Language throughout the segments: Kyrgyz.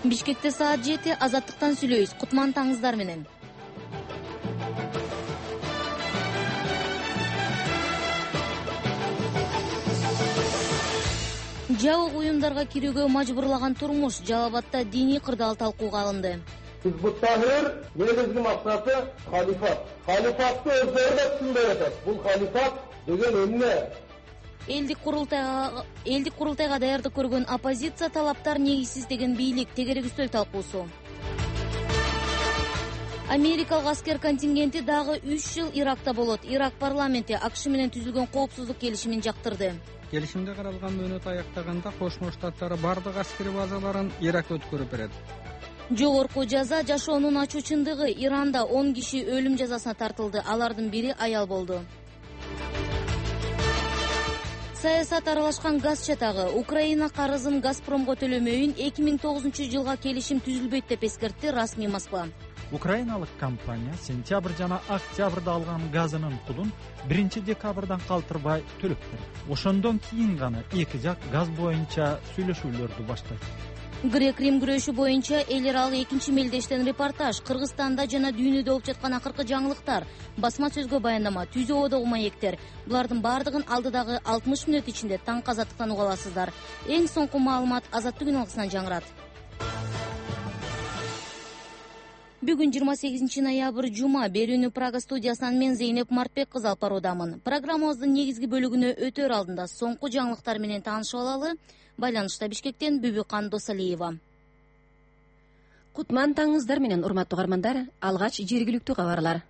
Бишкекте саат 7 азаттыктан сүйлөйбүз. Кутман таңыңыздар менен. Жабык уюмдарга кирүүгө мажбурлаган турмуш Жалал Абадта диний кырдаал талкууга алынды. Hizbut Tahrir негизги максаты халифат. Халифатты өздөрү да түшүнбөй атат. Бул халифат деген эмне? Элдик курултайга даярдык көргөн оппозиция талаптар негизсиз деген бийлик тегерек үстөл талкуусу. Америкалык аскер контингенти дагы 3 жыл Иракта болот. Ирак парламенти АКШ менен түзүлгөн коопсуздук келишимин жактырды. Келишимде каралган мөөнөт аяктаганда Кошмо Штаттары бардык аскери базаларын Иракка өткөрүп берет. Жогорку жаза жашоонун ачуу чындыгы. Иранда 10 киши өлүм жазасына тартылды. Алардын бири аял болду. Саясат аралашкан газ чатагы. Украина карызын Газпромго төлөмөйүн 2009 жылга келишим түзүлбөйт деп эскертти расмий Москва. Украиналык компания сентябрь жана октябрда алган газынын пулун 1-декабрдан калтырбай төлөп берди. Ошондон кийин гана эки жак газ боюнча сүйлөшүүлөрдү баштайт. Грек-Рим күрөшү боюнча эл аралык экинчи мелдештен репортаж. Кыргызстанда жана дүйнөдө болуп жаткан акыркы жаңылыктар. Басма сөзгө баяндама, түзүү одогу маектер. Булардын бардыгын алдыдагы 60 мүнөт ичинде таңкы азаттыктан уга аласыздар. Эң соңку маалымат Азаттык үналгысынан жаңырат. Бүгүн 28 ноябрь жума. Берүүнү Прага студиясынан мен Зейнеп Мартбек кызы алып баруудамын. Программабыздын негизги бөлүгүнө өтөр алдында соңку жаңылыктар менен таанышып алалы. Байланышта Бишкектен Бүбүкан Досалиева. Кутман таңыңыздар менен урматтуу угармандар, алгач жергиликтүү кабарлар.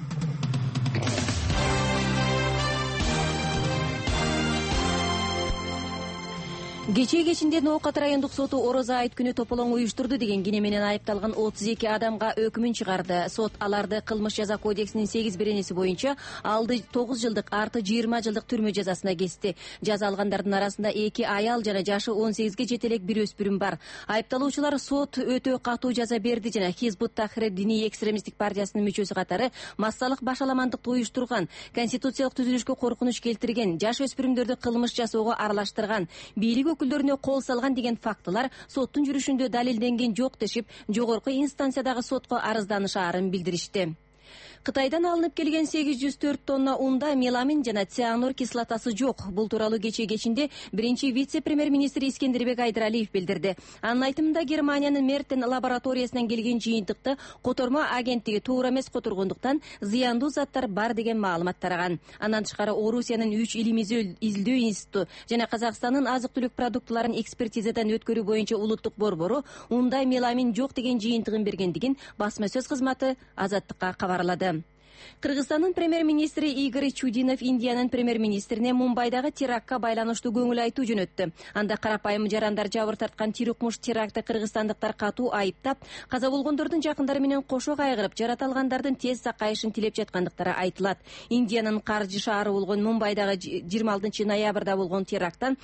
Кечинде Ноокат райондук соту Орозо айт күнү тополоң уюштурду деген кине менен айыпталган 32 адамга өкүмүн чыгарды. Сот аларды кылмыш жаза кодексинин 8-беренеси боюнча алды 9 жылдык, арты 20 жылдык түрмө жазасына кести. Жаза алгандардын арасында 2 аял жана жашы 18ге жете элек бир өспүрүм бар. Айыпталуучулар сот өтө катуу жаза берди жана Хизбут Тахрир диний экстремисттик партиясынын мүчөсү катары массалык башаламандыкты уюштурган, конституциялык түзүлүшкө коркунуч келтирген, жаш өспүрүмдөрдү кылмыш жасоого аралаштырган, бийлик өкүлдөрүнө кол салган деген фактылар соттун жүрүшүндө далилденген жок дешип, жогорку инстанциядагы сотко арызданышаарын билдиришти. Кытайдан алынып келген 804 тонна унда меламин жана цианур кислотасы жок. Бул тууралуу кечинде биринчи вице-премьер-министр Искендербек Айдаралиев билдирди. Анын айтымында Германиянын Мертен лабораториясынан келген жыйынтыкты котормо агенттиги туура эмес которгондуктан зыяндуу заттар бар деген маалымат тараган. Андан тышкары Орусиянын 3 илимий изилдөө институту жана Казакстандын азык-түлүк продуктуларын экспертизадан өткөрүү боюнча улуттук борбору унда меламин жок деген жыйынтыгын бергендигин басма сөз кызматы Азаттыкка кабарлады. Кыргызстандын премьер-министри Игорь Чудинов Индиянын премьер-министрине Мумбайдагы терактка байланыштуу көңүл айтуу жөнөттү. Анда карапайым жарандар жабыр тарткан тирукмуш терактты кыргызстандыктар катуу айыптап, каза болгондордун жакындары менен кошо кайгырып, жарата алгандардын тез сакайышын тилеп жаткандыктары айтылат. Индиянын каржы шаары болгон Мумбайдагы 26 ноябрда болгон теракттан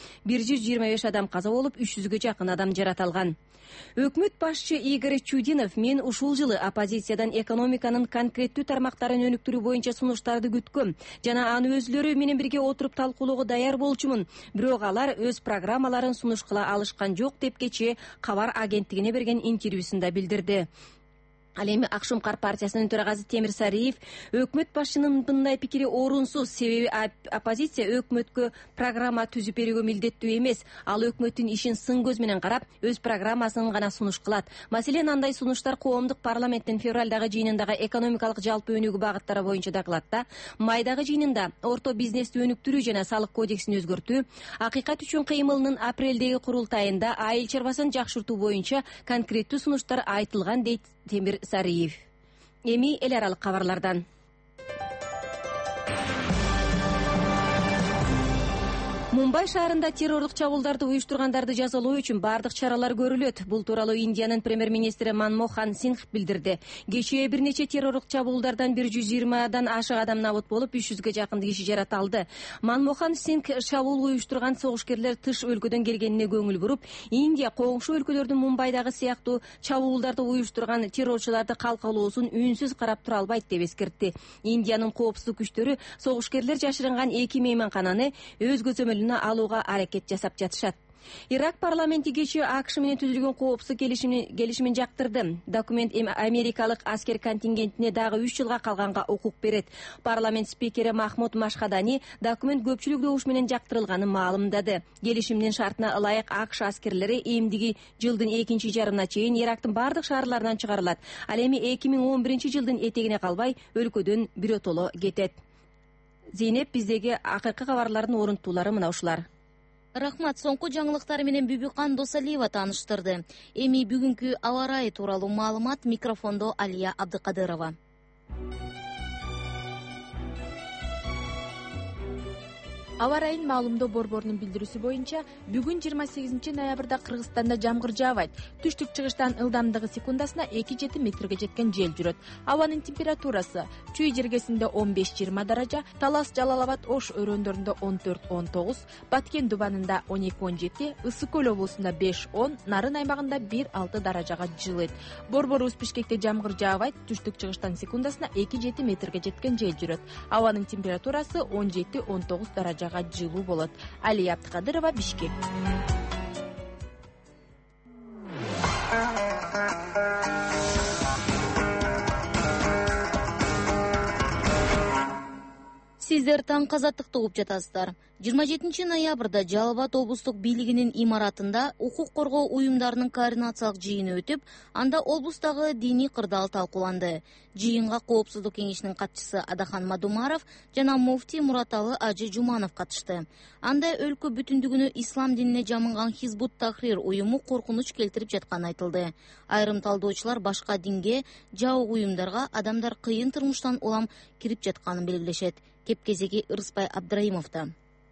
125 адам каза болуп, 300гө жакын адам жаратылган. Өкмөт башчы Игорь Чудинов мен ушул жылы оппозициядан экономиканын конкреттүү тармактарын өнүктүрүү боюнча сунуштарды күткөм жана аны өзлөрү менен бирге отуруп талкуулоого даяр болчумун. Бирок алар өз программаларын сунуш кыла алышкан жок деп кечээ Кабар агенттигине берген интервьюсунда билдирди. Ал эми Акшумкар партиясынын төрагасы Темир Сариев өкмөт башчынын мындай пикири орунсуз, себеби оппозиция өкмөткө программа түзүп берүүгө милдеттүү эмес. Ал өкмөттүн ишин сын көз менен карап, өз программасын гана сунуш кылат. Маселен, андай сунуштар коомдук парламенттин февралдагы жыйынындагы экономикалык жалпы өнүгүү багыттары боюнча докладта, майдагы жыйынында орто бизнести өнүктүрүү жана салык кодексин өзгөртүү, акыйкат үчүн кыймылынын апрелдеги курултайында айыл чарбасын жакшыртуу боюнча конкреттүү сунуштар айтылган дейт Темир Сариев. Эми эл аралык кабарлардан. Мумбай шаарында террорлук чабуулдарды уюштургандарды жазалоо үчүн бардык чаралар көрүлөт. Бул тууралуу Индиянын премьер-министри Манмохан Сингх билдирди. Кечээ бир нече террорлук чабуулдардан 120дан ашык адам набыт болуп, 300гө жакын киши жаратылды. Манмохан Сингх чабуул уюштурган согушкерлер тыш өлкөдөн келгенине көңүл буруп, Индия коңшу өлкөлөрдүн Мумбайдагы сыяктуу чабуулдарды уюштурган террорчуларды калкалоосун үнсүз карап тура албайт деп эскертти. Индиянын коопсуздук күчтөрү согушкерлер жашырынган 2 мейманкананы өз көзөмөлүнө алууга аракет жасап жатышат. Ирак парламенти кечээ АКШ менен түзүлгөн коопсуздук келишимин жактырды. Документ америкалык аскер контингентине дагы 3 жылга калганга укук берет. Парламент спикери Махмуд Машхадани документ көпчүлүк добуш менен жактырылганын маалымдады. Келишимдин шартына ылайык АКШ аскерлери эмдиги жылдын экинчи жарымына чейин Ирактын бардык шаарларынан чыгарылат. Ал эми 2011 этегине калбай өлкөдөн биротоло кетет. Зейнеп, биздеги акыркы кабарлардын орунтуулары мына ушулар. Рахмат, соңку жаңылыктар менен Бүбүкан Досалиева тааныштырды. Эми бүгүнкү аба ырайы тууралуу маалымат, микрофондо Алия Абдыкадырова. Аба ырайын маалымдоо борборунун билдирүүсү боюнча бүгүн 28 ноябрда Кыргызстанда жамгыр жаабайт. Түштүк чыгыштан ылдамдыгы секундасына 2-7 метрге жеткен жел жүрөт. Абанын температурасы Чүй жергесинде 15-20 даража, Талас Жалалабад Ош өрөөндөрүндө 14-19, Баткен Дубанында 12-17, Ысык Көл облусунда 5-10, Нарын аймагында 1-6 даражага жылыт. Борборубуз Бишкекте жамгыр жаабайт. Түштүк чыгыштан секундасына 2-7 метрге жеткен жел жүрөт. Абанын температурасы 17-19 даража жылуу болот. Алия Абдыкадырова, Бишкек. Сиздер таң казаттыкты угуп жатасыздар. 27 ноябрда Жалал Абад облустук бийлигинин имаратында укук коргоо уюмдарынын координациялык жыйыны өтүп, анда облустагы диний кырдаал талкууланды. Жыйынга Коопсуздук кеңешинин катчысы Адахан Мадумаров жана муфти Мураталы Ажы Жуманов катышты. Анда өлкө бүтүндүгүнө ислам динине жамынган Хизбут Тахрир уюму коркунуч келтирип жатканы айтылды. Айрым талдоочулар башка динге, жабык уюмдарга адамдар кыйын турмуштан улам кирип жатканын белгилешет. Кепкезеги Ырыспай Абдрайымовдо.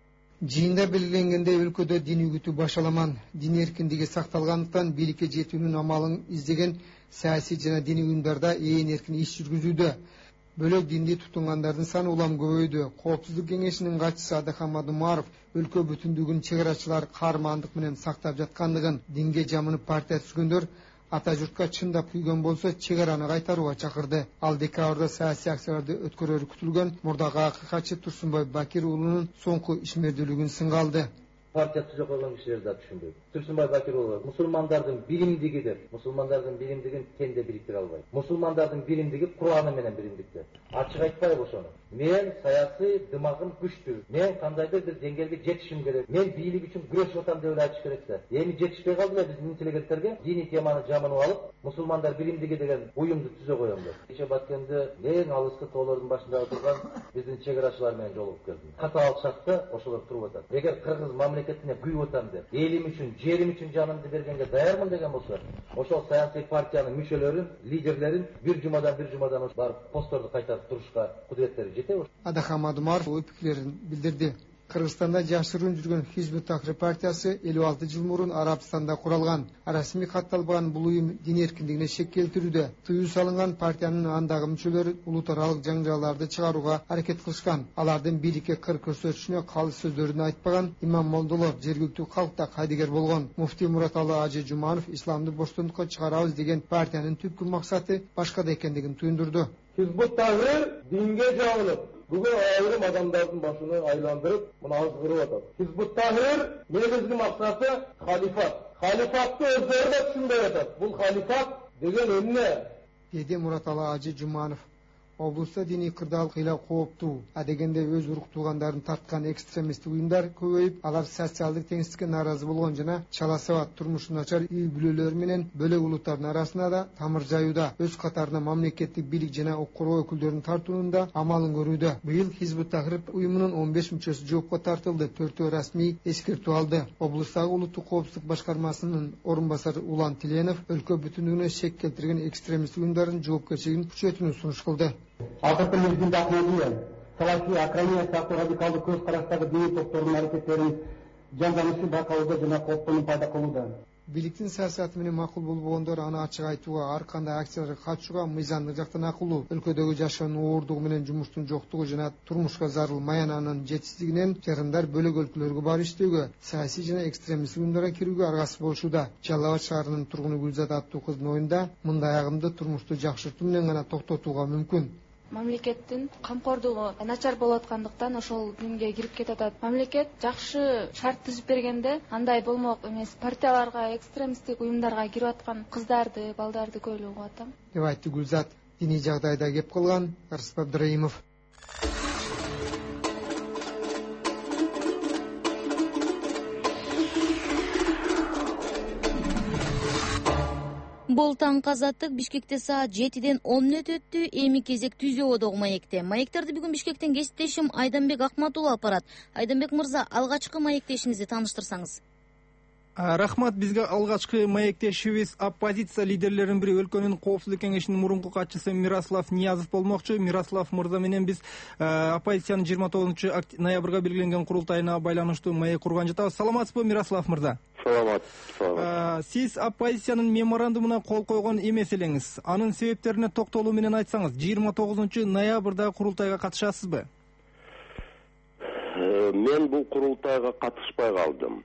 Жиында белгиленгендей өлкөдө дин үгүтүү башаламан. Дин эркиндиги сакталгандыктан бийликке жетүүнүн амалын издеген саясий жана диний уюмдарда ээн эркин иш жүргүзүүдө. Бөлөк динди тутунгандардын саны улам көбөйдү. Коопсуздук кеңешинин катчысы Адахан Мадумаров өлкө бүтүндүгүн чек арачылар каармандык менен сактап жаткандыгын, динге жамынып партия түзгөндөр ата журтка чындап күйгөн болсо чек араны кайтарууга чакырды. Ал декабрда саясий акцияларды өткөрөрү күтүлгөн мурдагы акыйкатчы Турсунбай Бакир уулунун соңку ишмердүүлүгүн сынга алды. Партия түзө койгон кишилер да түшүнбөйт. Турсунбай Бакир уулу мусулмандардын биримдиги деп, мусулмандардын биримдигин тенде бириктире албайт. Мусулмандардын биримдиги Кур'аны менен биримдикте. Ачык айтпайбы ошону? Мен саясий дымагым күчтүү. Мен кандайдыр бир деңгээлге жетишим керек. Мен бийлик үчүн күрөшүп атам деп айтыш керек да. Эми жетишпей калды эле биздин интеллигенттерге диний теманы жамынып алып, мусулмандар биримдиги деген уюмду түзө коем деп. Кече Баткенде эң алыскы тоолордун башында отурган биздин чек арачылар менен жолугуп келдим. Катаал шартта ошолор туруп атат. Эгер кыргыз мамлекетине күйүп атам деп, элим үчүн, жерим үчүн жанымды бергенге даярмын деген болсо, ошол саясий партиянын мүчөлөрүн, лидерлерин бир жумадан барып постторду кайтарып турушка кудуреттери жетеби? Адахан Мадумаров ой пикирин билдирди. Кыргызстанда жашыруун жүргөн Хизбут Тахрир партиясы 56 жыл мурун Арабстанда куралган. Расмий катталбаган бул уюм дин эркиндигине шек келтирүүдө. Тыюу салынган партиянын андагы мүчөлөрү улут аралык жаңжалдарды чыгарууга аракет кылышкан. Алардын бийликке кыр көрсөтүшүнө калыс сөздөрүн айтпаган имам молдолор жергиликтүү калкта кайдыгер болгон. Муфти Мураталы Ажы Жуманов исламды боштондукка чыгарабыз деген партиянын түпкү максаты башкада экендигин туюндурду. Хизбут Тахрир динге жабылып, бүгүн айрым адамдардын башын айландырып, мына азгырып атат. Хизбут Тахрир негизги максаты халифат. Халифатты өздөрү да түшүнбөй атат. Бул халифат деген эмне? Деди Мураталы Ажы Жуманов. Облуста диний кырдаал кыйла кооптуу. Адегенде өз урук туугандарын тарткан экстремисттик уюмдар көбөйүп, алар социалдык теңсиздикке нааразы болгон жана чала сабат турмушу начар үй бүлөлөр менен бөлөк улуттардын арасына да тамыр жаюуда. Өз катарында мамлекеттик бийлик жана укук коргоо өкүлдөрүнүн тартуунда амалын көрүүдө. Быйыл Хизбут Тахрир уюмунун 15 мүчөсү жоопко тартылды. 4 расмий эскертүү алды. Облустагы улуттук коопсуздук башкармасынын орун басары Улан Тиленов өлкө бүтүндүгүнө шек келтирген экстремисттик уюмдардын жоопкерчилигин күчөтүүнү сунуш кылды. Акыркы мезгилде Ахмадия, Салафи, Акрамия сыяктуу радикалдуу көз караштагы диний топтордун аракеттерин жанданышын байкоодо жана кооптонуп пайда кылууда. Бийликтин саясаты менен макул болбогондор аны ачык айтууга, ар кандай акцияларга катышууга мыйзамдык жактан акылуу. Өлкөдөгү жашоонун оордугу менен жумуштун жоктугу жана турмушка зарыл маянанын жетишсиздигинен жарандар бөлөк өлкөлөргө барып иштөөгө, саясий жана экстремисттик уюмдарга кирүүгө аргасыз болушууда. Жалал Абад шаарынын тургуну Гүлзат аттуу кыздын оюнда мындай агымды турмушту жакшыртуу менен гана токтотууга мүмкүн. мамлекеттин камкордугу начар болуп аткандыктан ошол немге кирип кетип. Мамлекет жакшы шарт түзүп бергенде андай болмок эмес. Партияларга, экстремисттик уюмдарга кирип аткан кыздарды, балдарды көйлөп угуп атам, деп айтты Гүлзат. Диний жагдайда кеп калган Арсып Абдыраимов. Болтаңкы азаттык Бишкекте саат 7-ден 10 мүнөт өттү. Эми кезек Түз оодогу маекте. Маектерди бүгүн Бишкектен кесиптешим Айданбек Акматулов апарат. Айданбек мырза, алгачкы маектешиңизди тааныштырсаңыз. Рахмат, бизге алгачкы маектешибиз оппозиция лидерлеринин бири өлкөнүн коопсуздук кеңешинин мурунку катчысы Мирослав Ниязов болмокчу. Мирослав мырза менен биз оппозициянын 29 ноябрга белгиленген курултайына байланыштуу маек курган жатабыз. Саламатсызбы, Мирослав мырза? Саламат. Сиз оппозициянын меморандумуна кол койгон эмес элеңиз. Анын себептерине токтолуу менен айтсаңыз, 29 ноябрда курултайга катышасызбы? Мен бул курултайга катышпай калдым.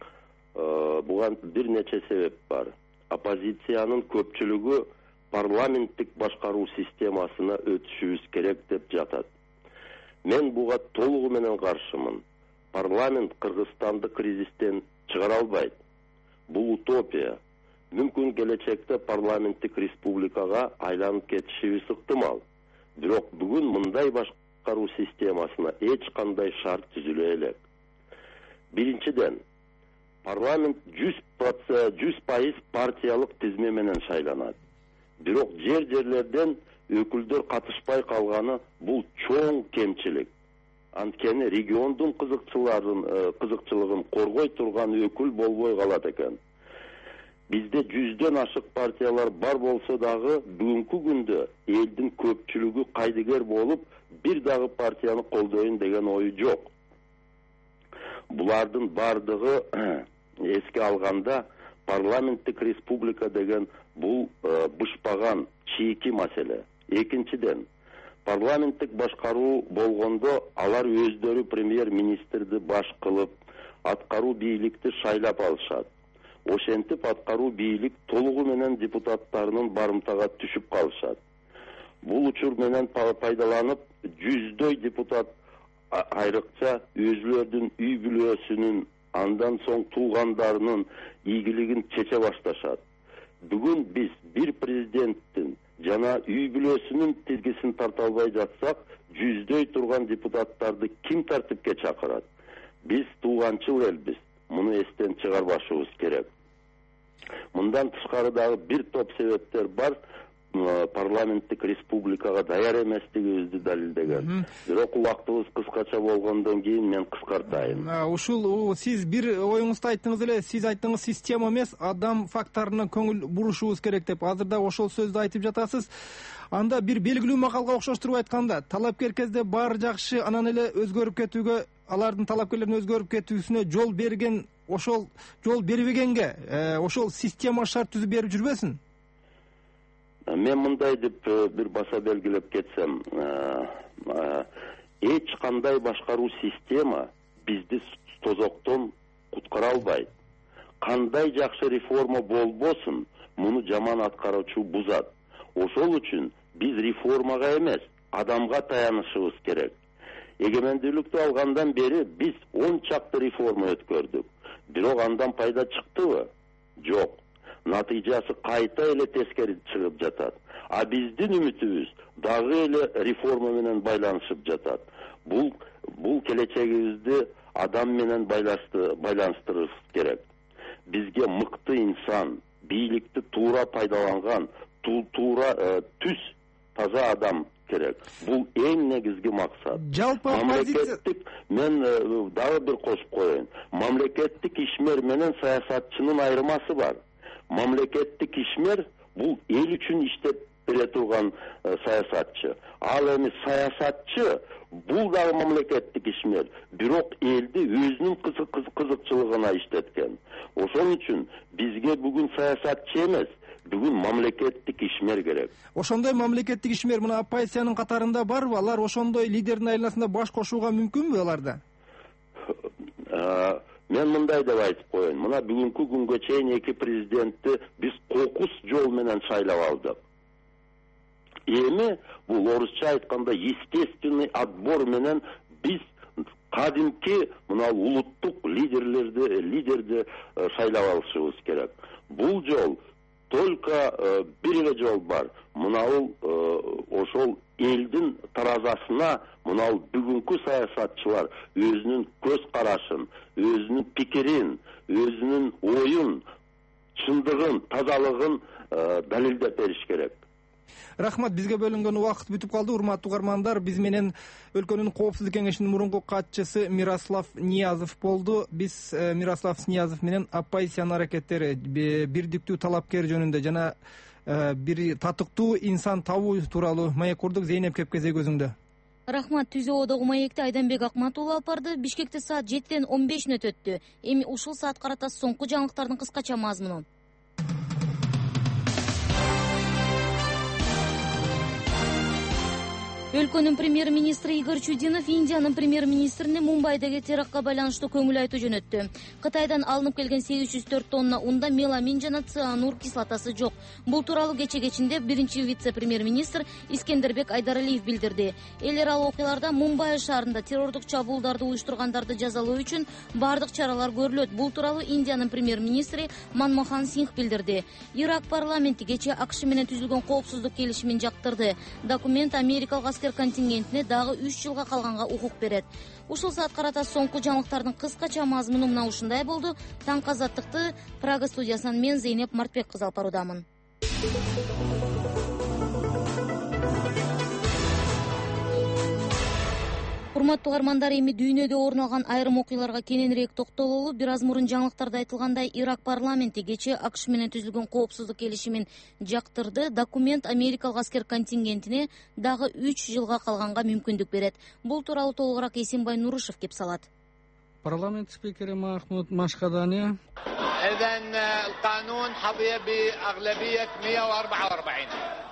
Буга бир нече себеп бар. Оппозициянын көпчүлүгү парламенттик башкаруу системасына өтүшүбүз керек деп жатат. Мен буга толугу менен каршымын. Парламент Кыргызстанды кризистен чыгара албайт. Бул утопия. Мүмкүн келечекте парламенттик республикага айланып кетишибиз ыктымал. Бирок бүгүн мындай башкаруу системасына эч кандай шарт түзүлө элек. Биринчиден, парламент 100% партиялык тизме менен шайланат. Бирок жерлерден өкүлдөр катышпай калганы бул чоң кемчилик. Анткени региондун кызыкчылыгын коргой турган өкүл болбой калат экен. Бизде 100дөн ашык партиялар бар болсо дагы бүгүнкү күндө элдин көпчүлүгү кайдыгер болуп, бир дагы партияны колдойн деген ою жок. Булардын бардыгы эске алганда парламенттик республика деген бул бышпаган чийки маселе. Экинчиден, парламенттик башкаруу болгондо алар өздөрү премьер-министрди баш кылып, аткаруу бийликти шайлап алышат. Ошентип аткаруу бийлик толугу менен депутаттарынын барымтага түшүп калышат. Бул учур менен пайдаланып, 100дөй депутат айрыкча өзүлөрдүн үй бүлөсүнүн, андан соң туугандарынын ийгилигин чече башташат. Бүгүн биз бир президенттин жана үй бүлөсүнүн тизгисин тарта албай жатсак, 100дөй турган депутаттарды ким тартипке чакырат? Биз тууганчыл элбиз. Муну эстен чыгарбашыбыз керек. Мындан тышкары дагы бир топ себептер бар. Парламенттик республикага даяр эместигибизди далилдеген. Бирок убактыбыз кыскача болгондон кийин мен кыскартайын. Ушул сиз бир оюңузду айттыңыз эле, сиз айттыңыз система эмес, адам факторуна көңүл бурушубуз керек деп. Азырда ошол сөздү айтып жатасыз. Анда бир белгилүү макалга окшоштуруп айтканда, талапкер кезде баары жакшы, анан эле өзгөрүп кетүүгө, алардын талапкерлеринин өзгөрүп кетүүсүнө жол берген, ошол жол бербегенге, ошол система шарт түзүп берип жүрбөсүн? Мен мындай деп бир баса белгилеп кетсем, эч кандай башкаруу система бизди тозоктон куткара албайт. Кандай жакшы реформа болбосун, муну жаман аткаруучу бузат. Ошол үчүн биз реформага эмес, адамга таянышыбыз керек. Эгемендүүлүктү алгандан бери биз 10 чакты реформа өткөрдүк. Бирок андан пайда чыктыбы? Жок. Натыйжасы кайта эле тескери чыгып жатат. А биздин үмүтүбүз дагы эле реформа менен байланышып жатат. Бул келечегибизди адам менен байланыштырыбыз керек. Бизге мыкты инсан, бийликти туура пайдаланган, туура түз таза адам керек. Бул эң негизги максат. Жалпы мамлекеттик, мен дагы бир кошуп коеюн. Мамлекеттик ишмер менен саясатчынын айырмасы бар. Мамлекеттик ишмер бул эл үчүн иштеп бере турган саясатчы. Ал эми саясатчы бул дагы мамлекеттик ишмер, бирок элди өзүнүн кызыкчылыгына иштеткен. Ошол үчүн бизге бүгүн саясатчы эмес, бүгүн мамлекеттик ишмер керек. Ошондой мамлекеттик ишмер мына оппозициянын катарында барбы? Алар ошондой лидердин айланасында баш кошууга мүмкүнбү аларда? Мен мындай деп айтып коеюн. Мына бүгүнкү күнгө чейин эки президентти биз кокус жол менен шайлап алдык. Эми бул орусча айтканда естественный отбор менен биз кадимки мына улуттук лидерди шайлап алышыбыз керек. Бул жол только бир эле жол бар. Мынау ошол элдин таразасына мынау бүгүнкү саясатчылар өзүнүн көз карашын, өзүнүн пикирин, өзүнүн оюн, чындыгын, тазалыгын далилдеп бериш керек. Рахмат, бизге бөлүнгөн убакыт бүтүп калды. Урматтуу угармандар, биз менен өлкөнүн коопсуздук кеңешинин мурунку катчысы Мирослав Ниязов болду. Биз Мирослав Ниязов менен оппозициянын аракеттери, бирдиктүү талапкер жөнүндө жана бир татыктуу инсан табуу тууралуу маек курдук. Зейнеп Кепкезей көзүңдө. Рахмат, Түзөодогу маекти Айданбек Акматулов алып барды. Бишкекте саат 7:15 өттү. Эми ушул саат карата соңку жаңылыктардын кыскача мазмуну. Өлкөнүн премьер-министри Игорь Чудинов Индиянын премьер-министрине Мумбайдагы терактка байланыштуу көңүл айтуу жөнөттү. Кытайдан алынып келген 804 тонна унда меламин жана цианур кислотасы жок. Бул тууралуу кече-кечинде биринчи вице-премьер-министр Искендербек Айдаралиев билдирди. Эл аралык окуяларда Мумбай шаарында террордук чабуулдарды уюштургандарды жазалоо үчүн бардык чаралар көрүлөт. Бул тууралуу Индиянын премьер-министри Манмохан Сингх билдирди. Ирак парламенти кече АКШ менен түзүлгөн коопсуздук келишимин жактырды. Документ америкалык контингентине дагы 3 жылга калганга укук берет. Ушул саат карата соңку жаңылыктардын кыскача мазмуну мына ушундай болду. Таңкы азаттыкты Прага студиясынан мен Зейнеп Мартбек кызы алып баруудамын. Урматтуу угармандар, эми дүйнөдө орун алган айрым окуяларга кененирээк токтололу. Бир аз мурун жаңылыктарда айтылгандай, Ирак парламенти кече АКШ менен түзүлгөн коопсуздук келишимин жактырды. Документ америкалык аскер контингентине дагы 3 жылга калганга мүмкүндүк берет. Бул тууралуу толугураак Эсенбай Нурушев кеп салат. Парламент спикери Махмуд Машкадани القانون حظي بأغلبية 144.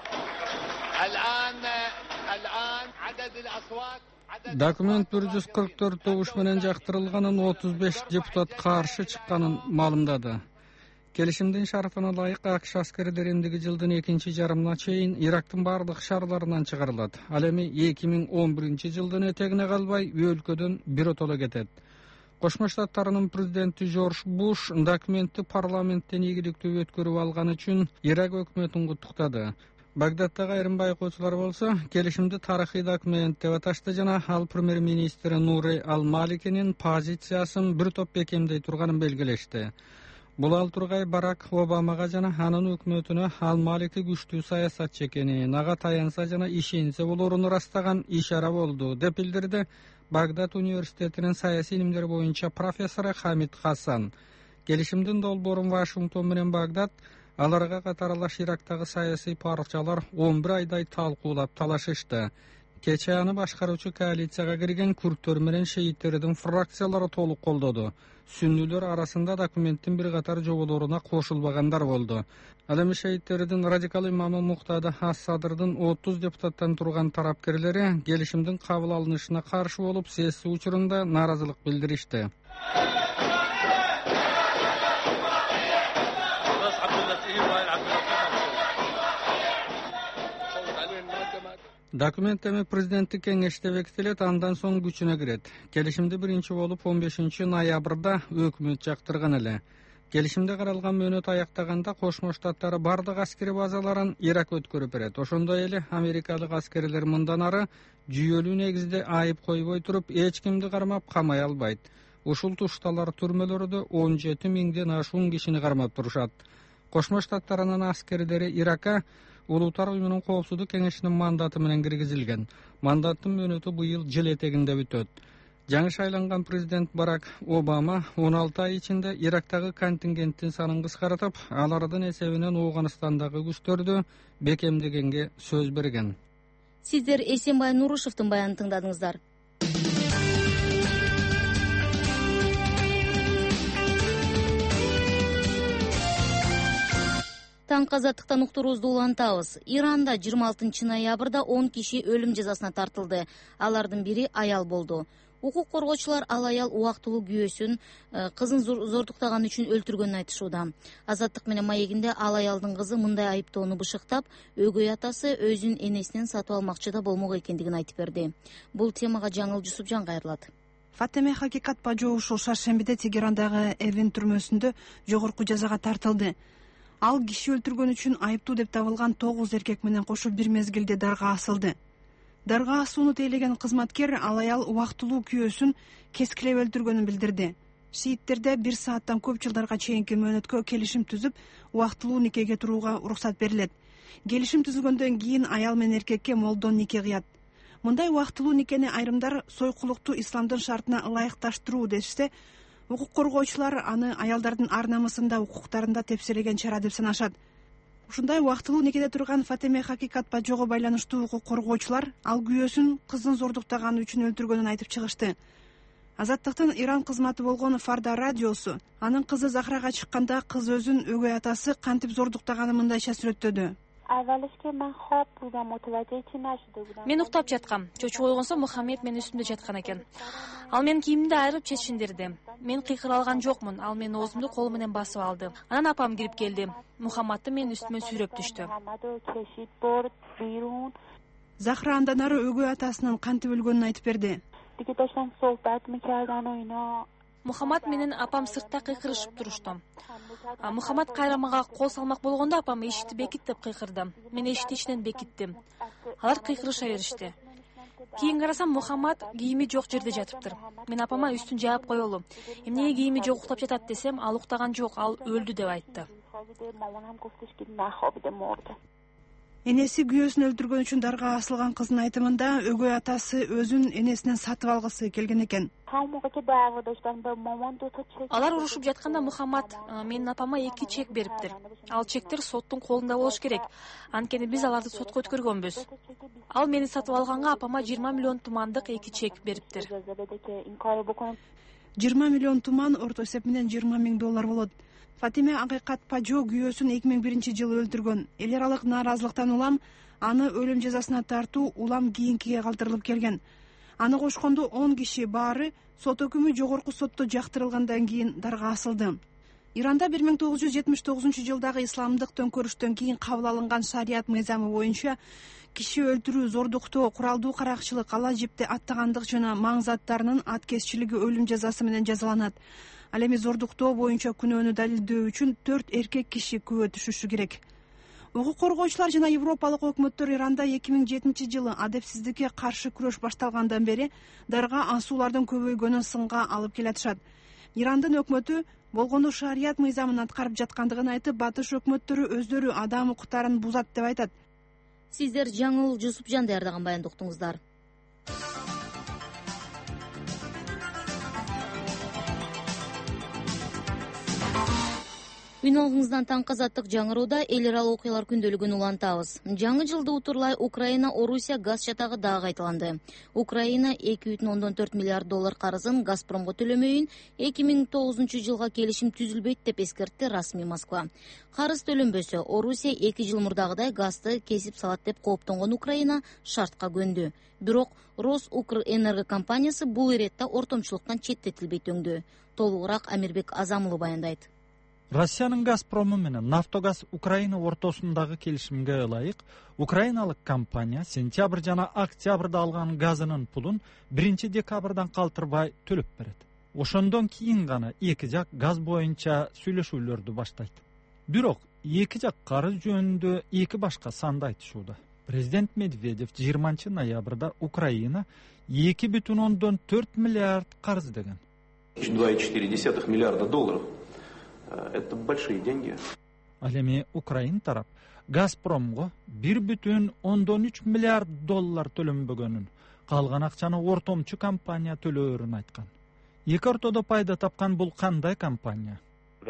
الآن عدد الأصوات Документ 144 добуш менен жактырылганын, 35 депутат каршы чыкканын маалымдады. Келишимдин шартына ылайык АКШ аскерлери эндиги жылдын экинчи жарымына чейин Ирактын бардык шаарларынан чыгарылат. Ал эми 2011 жылдын этегине калбай өлкөдөн биротоло кетет. Кошмо Штаттарынын президенти Жорж Буш документти парламенттен ийгиликтүү өткөрүп алганы үчүн Ирак өкмөтүн куттуктады. Багдадтагы айрым байкоочулар болсо, келишимди тарыхый документ деп аташты жана ал премьер-министри Нури Ал-Маликинин позициясын бир топ бекемдей турганын белгилешти. Бул ал тургай Барак Обамага жана анын өкмөтүнө Ал-Малики күчтүү саясатчы экенин, ага таянса жана ишенсе болоорун ырастаган ишара болду, деп билдирди Багдад университетинин саясий илимдер боюнча профессору Хамид Хасан. Келишимдин долбоорун Вашингтон менен Багдад аларга катарлаш Ирактагы саясий парчалар 11 айдай талкуулап талашышты. Кече аны башкаруучу коалицияга кирген күрттөр менен шейттердин фракциялары толук колдоду. Сүннүлөр арасында документтин бир катар жоболоруна кошулбагандар болду. Ал эми шейттердин радикал имамы Муктады Ас-Садырдын 30 депутаттан турган тарапкерлери келишимдин кабыл алынышына каршы болуп, сессия учурунда нааразылык билдиришти. Документ эми президенттик кеңеште бекитилет, андан соң күчүнө кирет. Келишимди биринчи болуп 15 ноябрда өкмөт жактырган эле. Келишимде каралган мөөнөт аяктаганда Кошмо Штаттары бардык аскери базаларын Ирак өткөрүп берет. Ошондой эле америкалык аскерлер мындан ары жүйөлүү негизде айып койбой туруп, эч кимди кармап камай албайт. Ушул тушталар түрмөлөрдө 17 миңден ашуун кишини кармап турушат. Кошмо Штаттарынын аскерлери Иракка Улуттар уюмунун коопсуздук кеңешинин мандаты менен киргизилген. Мандаттын мөөнөтү быйыл жыл этегинде бүтөт. Жаңы шайланган президент Барак Обама 16 ай ичинде Ирактагы контингенттин санын кыскартып, алардын эсебинен Ооганстандагы күчтөрдү бекемдегенге сөз берген. Сиздер Эсенбай Нурушевдун баянын тыңдадыңыздар. Таңкы азаттыктан уктуруубузду улантабыз. Иранда 26 ноябрда 10 киши өлүм жазасына тартылды. Алардын бири аял болду. Укук коргоочулар ал аял убактылуу күйөөсүн кызын зордуктаганы үчүн өлтүргөнүн айтышууда. Азаттык менен маегинде ал аялдын кызы мындай айыптоону бышыктап, өгөй атасы өзүн энесинен сатып алмакчы да болмок экендигин айтып берди. Бул темага Жаңыл Жусупжан кайрылат. Фатеме Хакикат Паджо ушул шаршембиде Тегерандагы Эвен түрмөсүндө жогорку жазага тартылды. Ал киши өлтүргөн үчүн айыптуу деп табылган 9 эркек менен кошо бир мезгилде дарга асылды. Дарга асууну тейлеген кызматкер ал аял убактылуу күйөөсүн кескилеп өлтүргөнүн билдирди. Шииттерде 1 сааттан көп жылдарга чейинки мөөнөткө келишим түзүп, убактылуу никеге турууга уруксат берилет. Келишим түзүлгөндөн кийин аял менен эркекке молдон нике кыят. Мындай убактылуу никени айрымдар сойкулукту исламдын шартына ылайыкташтыруу дешсе, укук коргоочулар аны аялдардын ар намысында, укуктарында тепселеген чара деп санашат. Ушундай убактылуу никеде турган Фатеме Хакикат Паджого байланыштуу укук коргоочулар ал күйөөсүн кызын зордуктаганы үчүн өлтүргөнүн айтып чыгышты. Азаттыктын Иран кызматы болгон Фарда радиосу анын кызы Захрага чыкканда кыз өзүн өгөй атасы кантип зордуктаганын мындайча сүрөттөдү. Мен уктап жаткам. Чочуп ойгонсом Мухаммед менин үстүмдө жаткан экен. Ал менин кийимимди айырып чечиндирди. Мен кыйкыра алган жокмун. Ал менин оозумду колу менен басып алды. Анан апам кирип келди. Мухаммадты менин үстүмө сүйрөп түштү. Захра андан ары өгөй атасынын кантип өлгөнүн айтып берди. Мухаммад менен апам сыртта кыйкырышып турушту. Мухаммад кайра мага кол салмак болгондо апам эшикти бекит деп кыйкырды. Мен эшикти ичинен бекиттим. Алар кыйкырыша беришти. Кийин карасам Мухаммад кийими жок жерде жатыптыр. Мен апама үстүн жаап коелу. Эмнеге кийими жок уктап жатат десем, ал уктаган жок, ал өлдү деп айтты. Энеси күйөөсүн өлтүргөн үчүн дарга асылган кыздын айтымында өгөй атасы өзүн энесинен сатып алгысы келген экен. Алар урушуп жатканда Мухаммад менин апама 2 чек бериптир. Ал чектер соттун колунда болуш керек. Анткени биз аларды сотко өткөргөнбүз. Ал мени сатып алганга апама 20 миллион тумандык 2 чек бериптир. 20 миллион туман орто эсеп менен $20,000 болот. Фатеме Хакикат Паджо күйөөсүн 2001-жылы өлтүргөн. Эл аралык нааразылыктан улам аны өлүм жазасына тартуу улам кийинкиге калтырылып келген. Аны кошкондо 10 киши баары сот өкүмү жогорку сотто жактырылгандан кийин дарга асылды. Иранда 1979-жылдагы исламдык төңкөрүштөн кийин кабыл алынган шарият мыйзамы боюнча киши өлтүрүү, зордуктоо, куралдуу каракчылык, ала жипти аттагандык жана маң заттарынын аткезчилиги өлүм жазасы менен жазаланат. Ал эми зордуктоо боюнча күнөөнү далилдөө үчүн 4 эркек киши күбө түшүшү керек. Укук коргоочулар жана европалык өкмөттөр Иранда 2007-жылы адепсиздикке каршы күрөш башталгандан бери дарга асуулардын көбөйгөнүн сынга алып келатышат. Ирандын өкмөтү болгону шарият мыйзамын аткарып жаткандыгын айтып, батыш өкмөттөрү өздөрү адам укуктарын бузат деп айтат. Сиздер Жаңыл Жусупжан даярдаган баянды уктуңуздар. Үналгыңыздан таңкы азаттык жаңырууда эл аралык окуялар күндөлүгүн улантабыз. Жаңы жылды утурлай Украина Орусия газ чатагы дагы кайталанды. Украина $2.4 миллиард карызын Газпромго төлөмөйүн 2009-жылга келишим түзүлбөйт деп эскертти расмий Москва. Карыз төлөнбөсө Орусия 2 жыл мурдагыдай газды кесип салат деп кооптонгон Украина шартка көндү. Бирок Росукрэнерго компаниясы бул иретте ортомчулуктан четтетилбейт өңдү. Толугураак Амирбек Азамулу баяндайт. Россиянын Газпрому менен Нафтогаз Украина ортосундагы келишимге ылайык украиналык компания сентябрь жана октябрда алган газынын пулун 1-декабрдан калтырбай төлөп берет. Ошондон кийин гана эки жак газ боюнча сүйлөшүүлөрдү баштайт. Бирок эки жак карыз жөнүндө эки башка санды айтышууда. Президент Медведев 20 ноябрда Украина 2,4 миллиард карыз деген. $2,4 миллиарда. Это большие деньги. Ал эми Украин тарап Газпромго $1,3 миллиард төлөнбөгөнүн, калган акчаны ортомчу компания төлөөрүн айткан. Эки ортодо пайда тапкан бул кандай компания?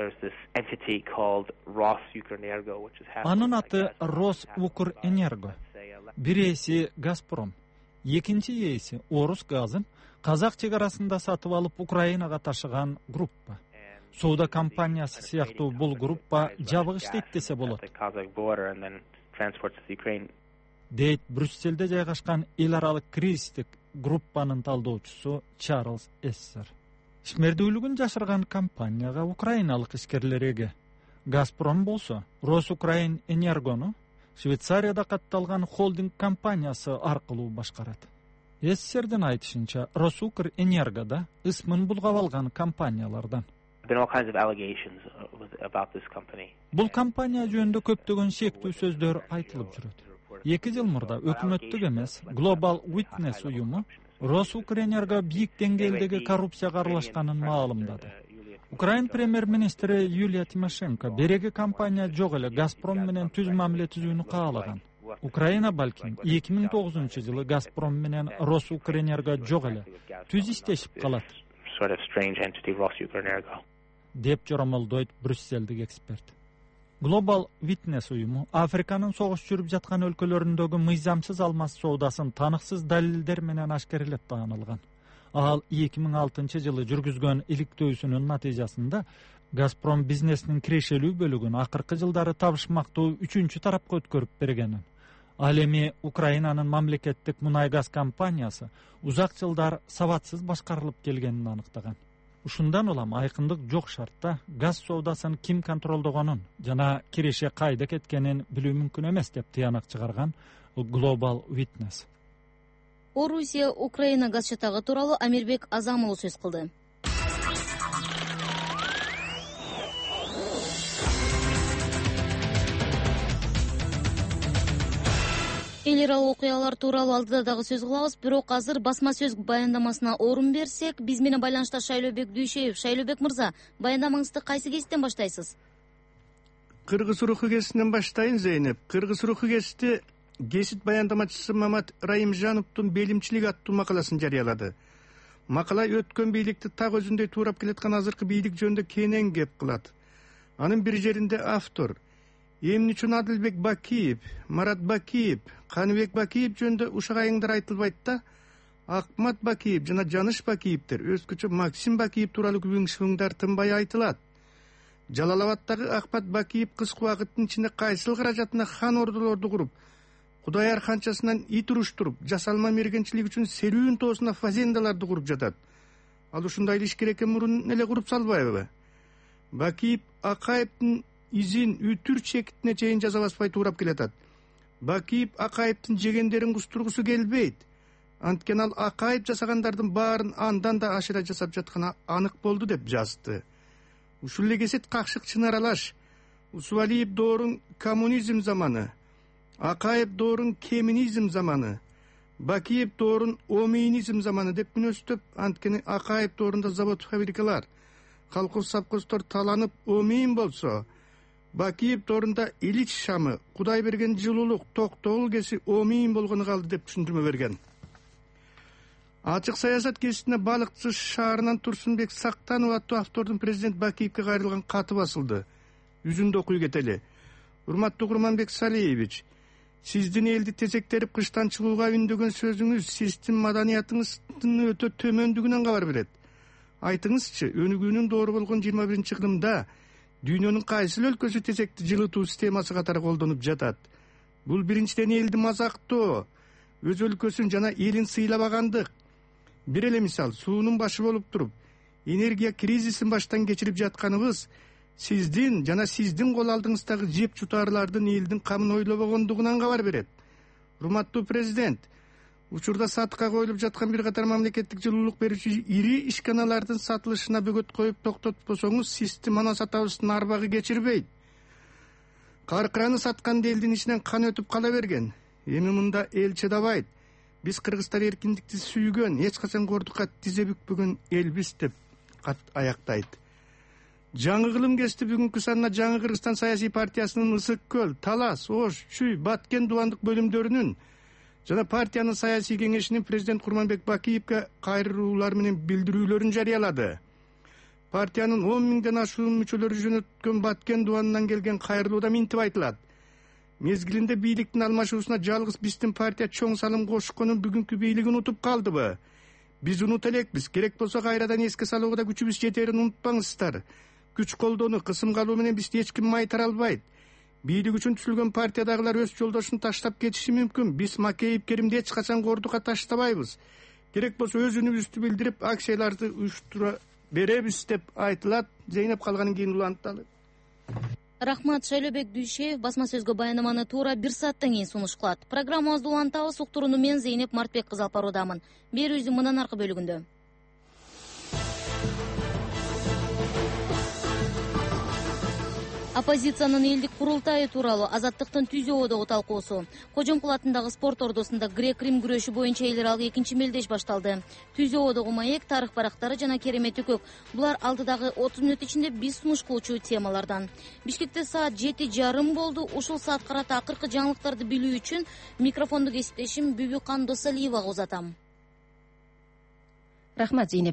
Анын аты Росукрэнерго. Бир ээси Газпром, экинчи ээси Орус газын Казак чек арасында сатып алып Украинага ташыган группа. Соода компаниясы сыяктуу бул группа жабык иштейт десе болот. Дейт Брюсселде жайгашкан эл аралык кризистик группанын талдоочусу Чарльз Эссер. Ишмердүүлүгүн жашырган компанияга украиналык ишкерлер эге. Газпром болсо Росукраин Энергону Швейцарияда катталган холдинг компаниясы аркылуу башкарат. Эссердин айтышынча, Росукр Энергода ысмын булгап алган компаниялардан. Бул компания жөнүндө көптөгөн шектүү сөздөр айтылып жүрөт. 2 жыл мурда өкмөттүк эмес Global Witness уюму Росукр Энерго бийик деңгээлдеги коррупцияга аралашканын маалымдады. Украин премьер-министри Юлия Тимошенко береги компания жок эле Газпром менен түз мамиле түзүүнү каалаган. Украина балким 2009-жылы Газпром менен Росукр Энерго жок эле түз иштешип калат деп жоромолдойт брюсселдик эксперт. Global Witness уюму Африканын согуш жүрүп жаткан өлкөлөрүндөгү мыйзамсыз алмаз саудасынын таныксыз далилдер менен ашкерелеп таанылган. Ал 2006-жылы жүргүзгөн иликтөөсүнүн натыйжасында Газпром бизнесинин кирешелүү бөлүгүн акыркы жылдары табышмактуу 3-чү тарапка өткөрүп бергенин. Ал эми Украинанын мамлекеттик мунай газ компаниясы узак жылдар сабатсыз башкарылып келгенин аныктаган. Ушундан улам айкындык жок шартта газ соодасын ким контролдогонун жана киреше кайда кеткенин билүү мүмкүн эмес деп тыянак чыгарган Global Witness. Орусия Украина газ чатагы тууралуу Амирбек Азамов сөз кылды. Эл аралык окуялар тууралуу алдыда дагы сөз кылабыз, бирок азыр басма сөз баяндамасына орун берсек, биз менен байланышта Шайлообек Дүйшеев. Шайлообек мырза, баяндамаңызды кайсы кесиптен баштайсыз? Кыргыз руху кесинен баштайын, Зейнеп. Кыргыз руху кесипти гесит баяндамачысы Мамат Райымжановдун «Белимчилик» аттуу макаласын жарыялады. Макала өткөн бийликти так өзүндөй туурап келаткан азыркы бийлик жөнүндө кенен кеп кылат. Анын бир жеринде автор эмне үчүн Адылбек Бакиев, Марат Бакиев, Каныбек Бакиев жөнүндө ушак айыңдар айтылбайт да, Акмат Бакиев жана Жаныш Бакиевдер, өзгөчө Максим Бакиев тууралуу күбүң-шыбыңдар тынбай айтылат. Жалалабаддагы Акмат Бакиев кыска убакыттын ичинде кайсыл каражатына хан ордулорду куруп, Кудайар ханчасынан ит уруштуруп, жасалма мергенчилик үчүн серүүн тоосуна фазендаларды куруп жатат. Ал ушундай иш керекке мурун эле куруп салбайбы? Бакиев Акаевдин изин үтүр чекитине чейин жаза баспай туурап келатат. Бакиев Акаевдин жегендерин кустургусу келбейт. Анткени ал Акаев жасагандардын баарын андан да ашыра жасап жатканы анык болду деп жазды. Ушул эле кесет какшык чын аралаш. Усубалиев доорун коммунизм заманы, Акаев доорун кеминизм заманы, Бакиев доорун оминизм заманы деп мүнөздөп, анткени Акаев доорунда завод фабрикалар, колхоз совхоздор таланып омин болсо, Бакиев доорунда Ильич шамы, Кудай берген жылуулук, токтогул кеси омин болгону калды деп түшүндүрмө берген. Ачык саясат кеситине Балыкчы шаарынан Турсунбек Сактанов аттуу автордун президент Бакиевке кайрылган каты басылды. Жүзүндө окуй кетели. Урматтуу Курманбек Салиевич, сиздин элди тезектерип кыштан чыгууга үндөгөн сөзүңүз сиздин маданиятыңыздын өтө төмөндүгүнөн кабар берет. Айтыңызчы, өнүгүүнүн доору болгон 21-кылымда дүйнөнүн кайсыл өлкөсү тезекти жылытуу системасы катары колдонуп жатат? Бул биринчиден элди мазактоо, өз өлкөсүн жана элин сыйлабагандык. Бир эле мисал, суунун башы болуп туруп, энергия кризисин баштан кечирип жатканыбыз сиздин жана сиздин кол алдыңыздагы жеп жутаарлардын элдин камын ойлобогондугунан кабар берет. Урматтуу президент, учурда сатыкка коюлуп жаткан бир катар мамлекеттик жылуулук берүүчү ири ишканалардын сатылышына бөгөт коюп токтотпосоңуз, системаны сатабыздын арбагы кечирбейт. Каркыраны саткан элдин ичинен кан өтүп кала берген. Эми мында эл чыдабайт. Биз кыргыздар эркиндикти сүйгөн, эч качан кордукка тизе бүкпөгөн элбиз деп аяктайт. Жаңы кылым кести бүгүнкү санына Жаңы Кыргызстан саясий партиясынын Ысык көл, Талас, Ош, Чүй, Баткен дубандык бөлүмдөрүнүн жана партиянын саясий кеңешинин президент Курманбек Бакиевке кайрылуулар менен билдирүүлөрүн жарыялады. Партиянын 10 миңден ашуун мүчөлөрү жөнөткөн Баткен дубанынан келген кайрылууда минтип айтылат. Мезгилинде бийликтин алмашуусуна жалгыз биздин партия чоң салым кошконун бүгүнкү бийлик унутуп калдыбы? Биз унута элекпиз. Керек болсо кайрадан эске салууга да күчүбүз жетерин унутпаңыздар. Күч колдоону, кысым калуу менен бизди эч ким майтара албайт. Бийлик үчүн түзүлгөн партиядагылар өз жолдошун таштап кетиши мүмкүн. Биз Макеев Керимди эч качан кордукка таштабайбыз. керек болсо өзүнүбүздү билдирип акцияларды уюштура беребиз деп айтылат. Зейнеп калганын кийин уланталы. Рахмат. Шайлообек Дүйшеев басма сөзгө баяндаманы туура 1 сааттан кийин сунуш кылат. Программабызды улантабыз. Уктурууну мен Зейнеп Мартбек кызы алып баруудамын. Берүүбүздүн мындан аркы бөлүгүндө оппозициянын элдик курултайы тууралуу Азаттыктын түзүүодогу талкуусу. Кожомкул атындагы спорт ордосунда грек-рим күрөшү боюнча эл аралык 2 мелдеш башталды. Түзүүодогу маек, тарых барактары жана керемет үкөк. Булар алдыдагы 30 мүнөт ичинде биз сунуш кылчу темалардан. Бишкекте саат 7:30 болду. Ушул саат карата акыркы жаңылыктарды билүү үчүн микрофонду кесиптешим Бүбүкан Досалиевага узатам. Рахмат, Зейнеп.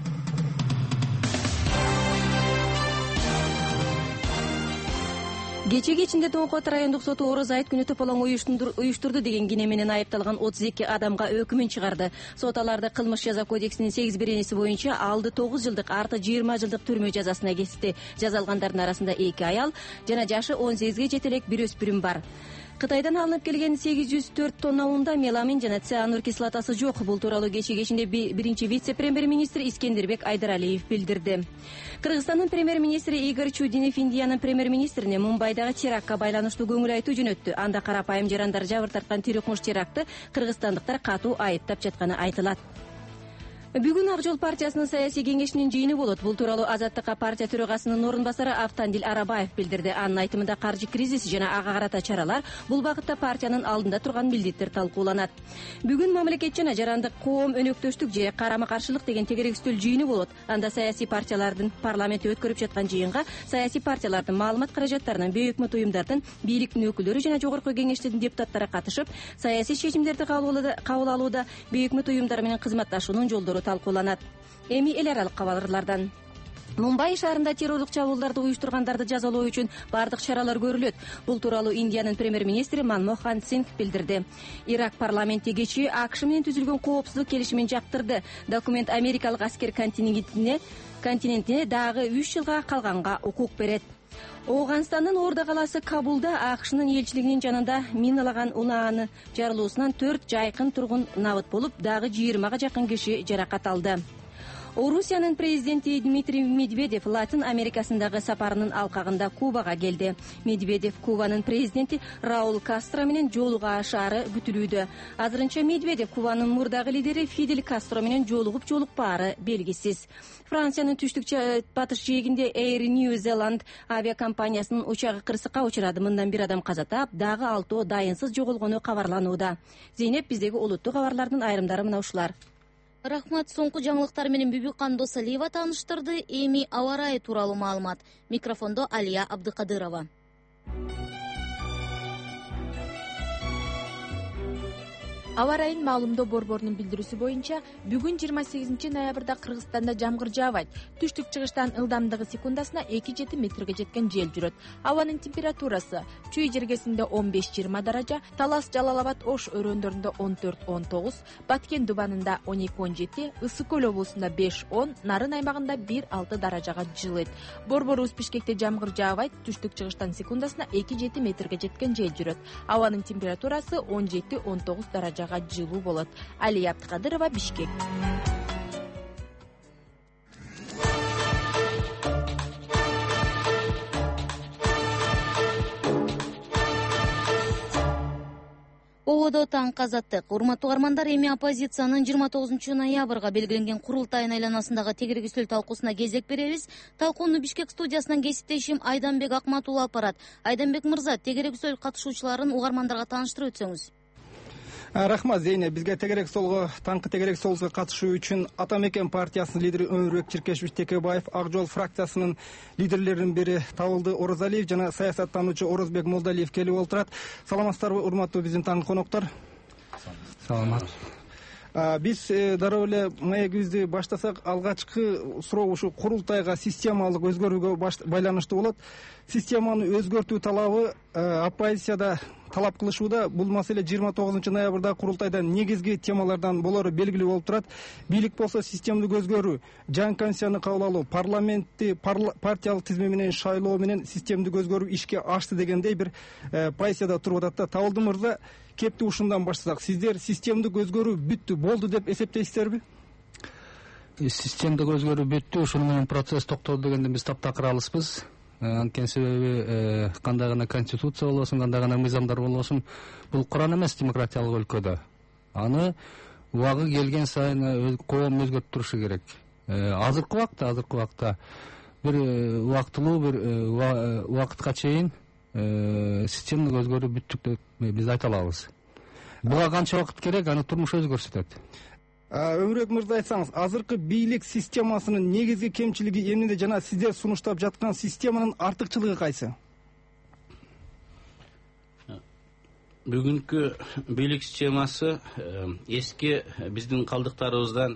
Кече кечинде Тоңкот райондук соту Орозо айт күнү тополоң уюштурду деген кине менен айыпталган 32 адамга өкүмүн чыгарды. Сот аларды кылмыш жаза кодексинин 8-беренеси боюнча алды 9 жылдык, арты 20 жылдык түрмө жазасына кести. Жазалгандардын арасында 2 аял жана жашы 18ге жете элек бир өспүрүм бар. Кытайдан алынып келген 804 тонна унда меламин жана цианур кислотасы жок. Бул тууралуу кече кечинде биринчи вице-премьер-министр Искендербек Айдаралиев билдирди. Кыргызстандын премьер-министри Игорь Чудинов Индиянын премьер-министрине Мумбайдагы терактка байланыштуу көңүл айтуу жөнөттү. Анда карапайым жарандар жабыр тарткан тирөкмуш терактты кыргызстандыктар катуу айыптап жатканы айтылат. Бүгүн Ак Жол партиясынын саясий кеңешинин жыйыны болот. Бул тууралуу Азаттыкка партия төрагасынын орун басары Автандил Арабаев билдирди. Анын айтымында каржы кризиси жана ага карата чаралар бул багытта партиянын алдында турган милдеттер талкууланат. Бүгүн мамлекет жана жарандык коом өнөктөштүк же карама каршылык деген тегеректүү жыйыны болот. Анда саясий партиялардын парламентте өткөрүп жаткан жыйынга саясий партиялардын маалымат каражаттарынын, бейөкмөт уюмдардын, бийликтин өкүлдөрү жана жогорку кеңештин депутаттары катышып, саясий чечимдерди кабыл алууда бейөкмөт уюмдар менен кызматташуунун жолдору талкууланат. Эми эл аралык кабарлардан. Мумбай шаарында террорлук чабуулдарды уюштургандарды жазалоо үчүн бардык чаралар көрүлөт. Бул тууралуу Индиянын премьер-министри Манмохан Сингх билдирди. Ирак парламенти кечээ АКШ менен түзүлгөн коопсуздук келишимин жактырды. Документ америкалык аскер континентине дагы 3 жылга калганга укук берет. Ооганстандын Орда калаасы Кабулда АКШнын элчилигинин жанында миналаган унааны жарылуусунан 4 жайкын тургун набыт болуп, дагы 20га жакын киши жаракат алды. Орусиянын президенти Дмитрий Медведев Латин Америкасындагы сапарынын алкагында Кубага келди. Медведев Кубанын президенти Раул Кастро менен жолугашаары күтүлүүдө. Азырынча Медведев Кубанын мурдагы лидери Фидель Кастро менен жолугуп-жолукпаары белгисиз. Франциянын түштүк батыш жээгинде Air New Zealand авиакомпаниясынын учагы кырсыкка учурады. Мындан бир адам каза таап, дагы 6 дайынсыз жоголгону кабарланууда. Зейнеп, биздеги олуттук кабарлардын айрымдары мына ушулар. Рахмат. Соңку жаңылыктар менен Бүбүкан Досалиева тааныштырды. Эми аба ырайы тууралуу маалымат. Микрофондо Алия Абдыкадырова. Аба ырайын маалымдоо борборунун билдирүүсү боюнча бүгүн 28 ноябрда Кыргызстанда жамгыр жаабайт. Түштүк чыгыштан ылдамдыгы секундасына 2-7 метрге жеткен жел жүрөт. Абанын температурасы Чүй жергесинде 15-20 даража, Талас Жалалабад Ош өрөөндөрүндө 14-19, Баткен Дубанында 12-17, Ысык көл облусунда 5-10, Нарын аймагында 1-6 даражага жылыйт. Борборубуз Бишкекте жамгыр жаабайт. Түштүк чыгыштан секундасына 2-7 метрге жеткен жел жүрөт. Абанын температурасы 17-19 даража жылуу болот. Алия Абдыкадырова, Бишкек. Ободо таң казаттык. Урматтуу угармандар, эми оппозициянын 29 ноябрга белгиленген курултайын айланасындагы тегерегүстөл талкуусуна кезек беребиз. Талкууну Бишкек студиясынан кесиптешим Айданбек Акматул алып барат. Айданбек мырза, тегерегүстөл катышуучуларын угармандарга тааныштырып өтсөңүз. Рахмат, Зейнеп. Бизге таңкы тегерек солго катышуу үчүн Атамекен партиясынын лидери Өмүрбек Чиркешевич Текебаев, Ак Жол фракциясынын лидерлеринин бири Табылды Орозалиев жана саясаттануучу Орозбек Молдалиев келип олтурат. Саламатсыздарбы, урматтуу биздин таңкы коноктор? Саламат. Биз дароо эле маегибизди баштасак, алгачкы суроо ушу курултайга системалык өзгөрүүгө байланыштуу болот. Системаны өзгөртүү талабы оппозицияда талап кылышууда. Бул маселе 29 ноябрда курултайда негизги темалардан болору белгилүү болуп турат. Бийлик болсо системдик өзгөрүү, жаңы конституцияны кабыл алуу, парламентти партиялык тизме менен шайлоо менен системдик өзгөрүү ишке ашты дегендей бир позицияда туруп атат да. Табылды мырза, кепти ушундан баштасак. Сиздер системдик өзгөрүү бүттү, болду деп эсептейсиздерби? Системдик өзгөрүү бүттү, ушуну менен процесс токтоду дегенде биз таптакыр алыспыз. Анткени себеби кандай гана конституция болбосун, кандай гана мыйзамдар болбосун, бул Куран эмес демократиялык өлкөдө. Аны убагы келген сайын коом өзгөртүп турушу керек. Азыркы убакта бир убактылуу бир убакытка чейин системдик өзгөрүү бүттүк деп биз айта алабыз. Буга канча убакыт керек, аны турмуш өзү көрсөтөт. Өмүрбек мырза, айтсаңыз, азыркы бийлик системасынын негизги кемчилиги эмнеде жана сиздер сунуштап жаткан системанын артыкчылыгы кайсы? Бүгүнкү бийлик системасы эски биздин калдыктарыбыздан,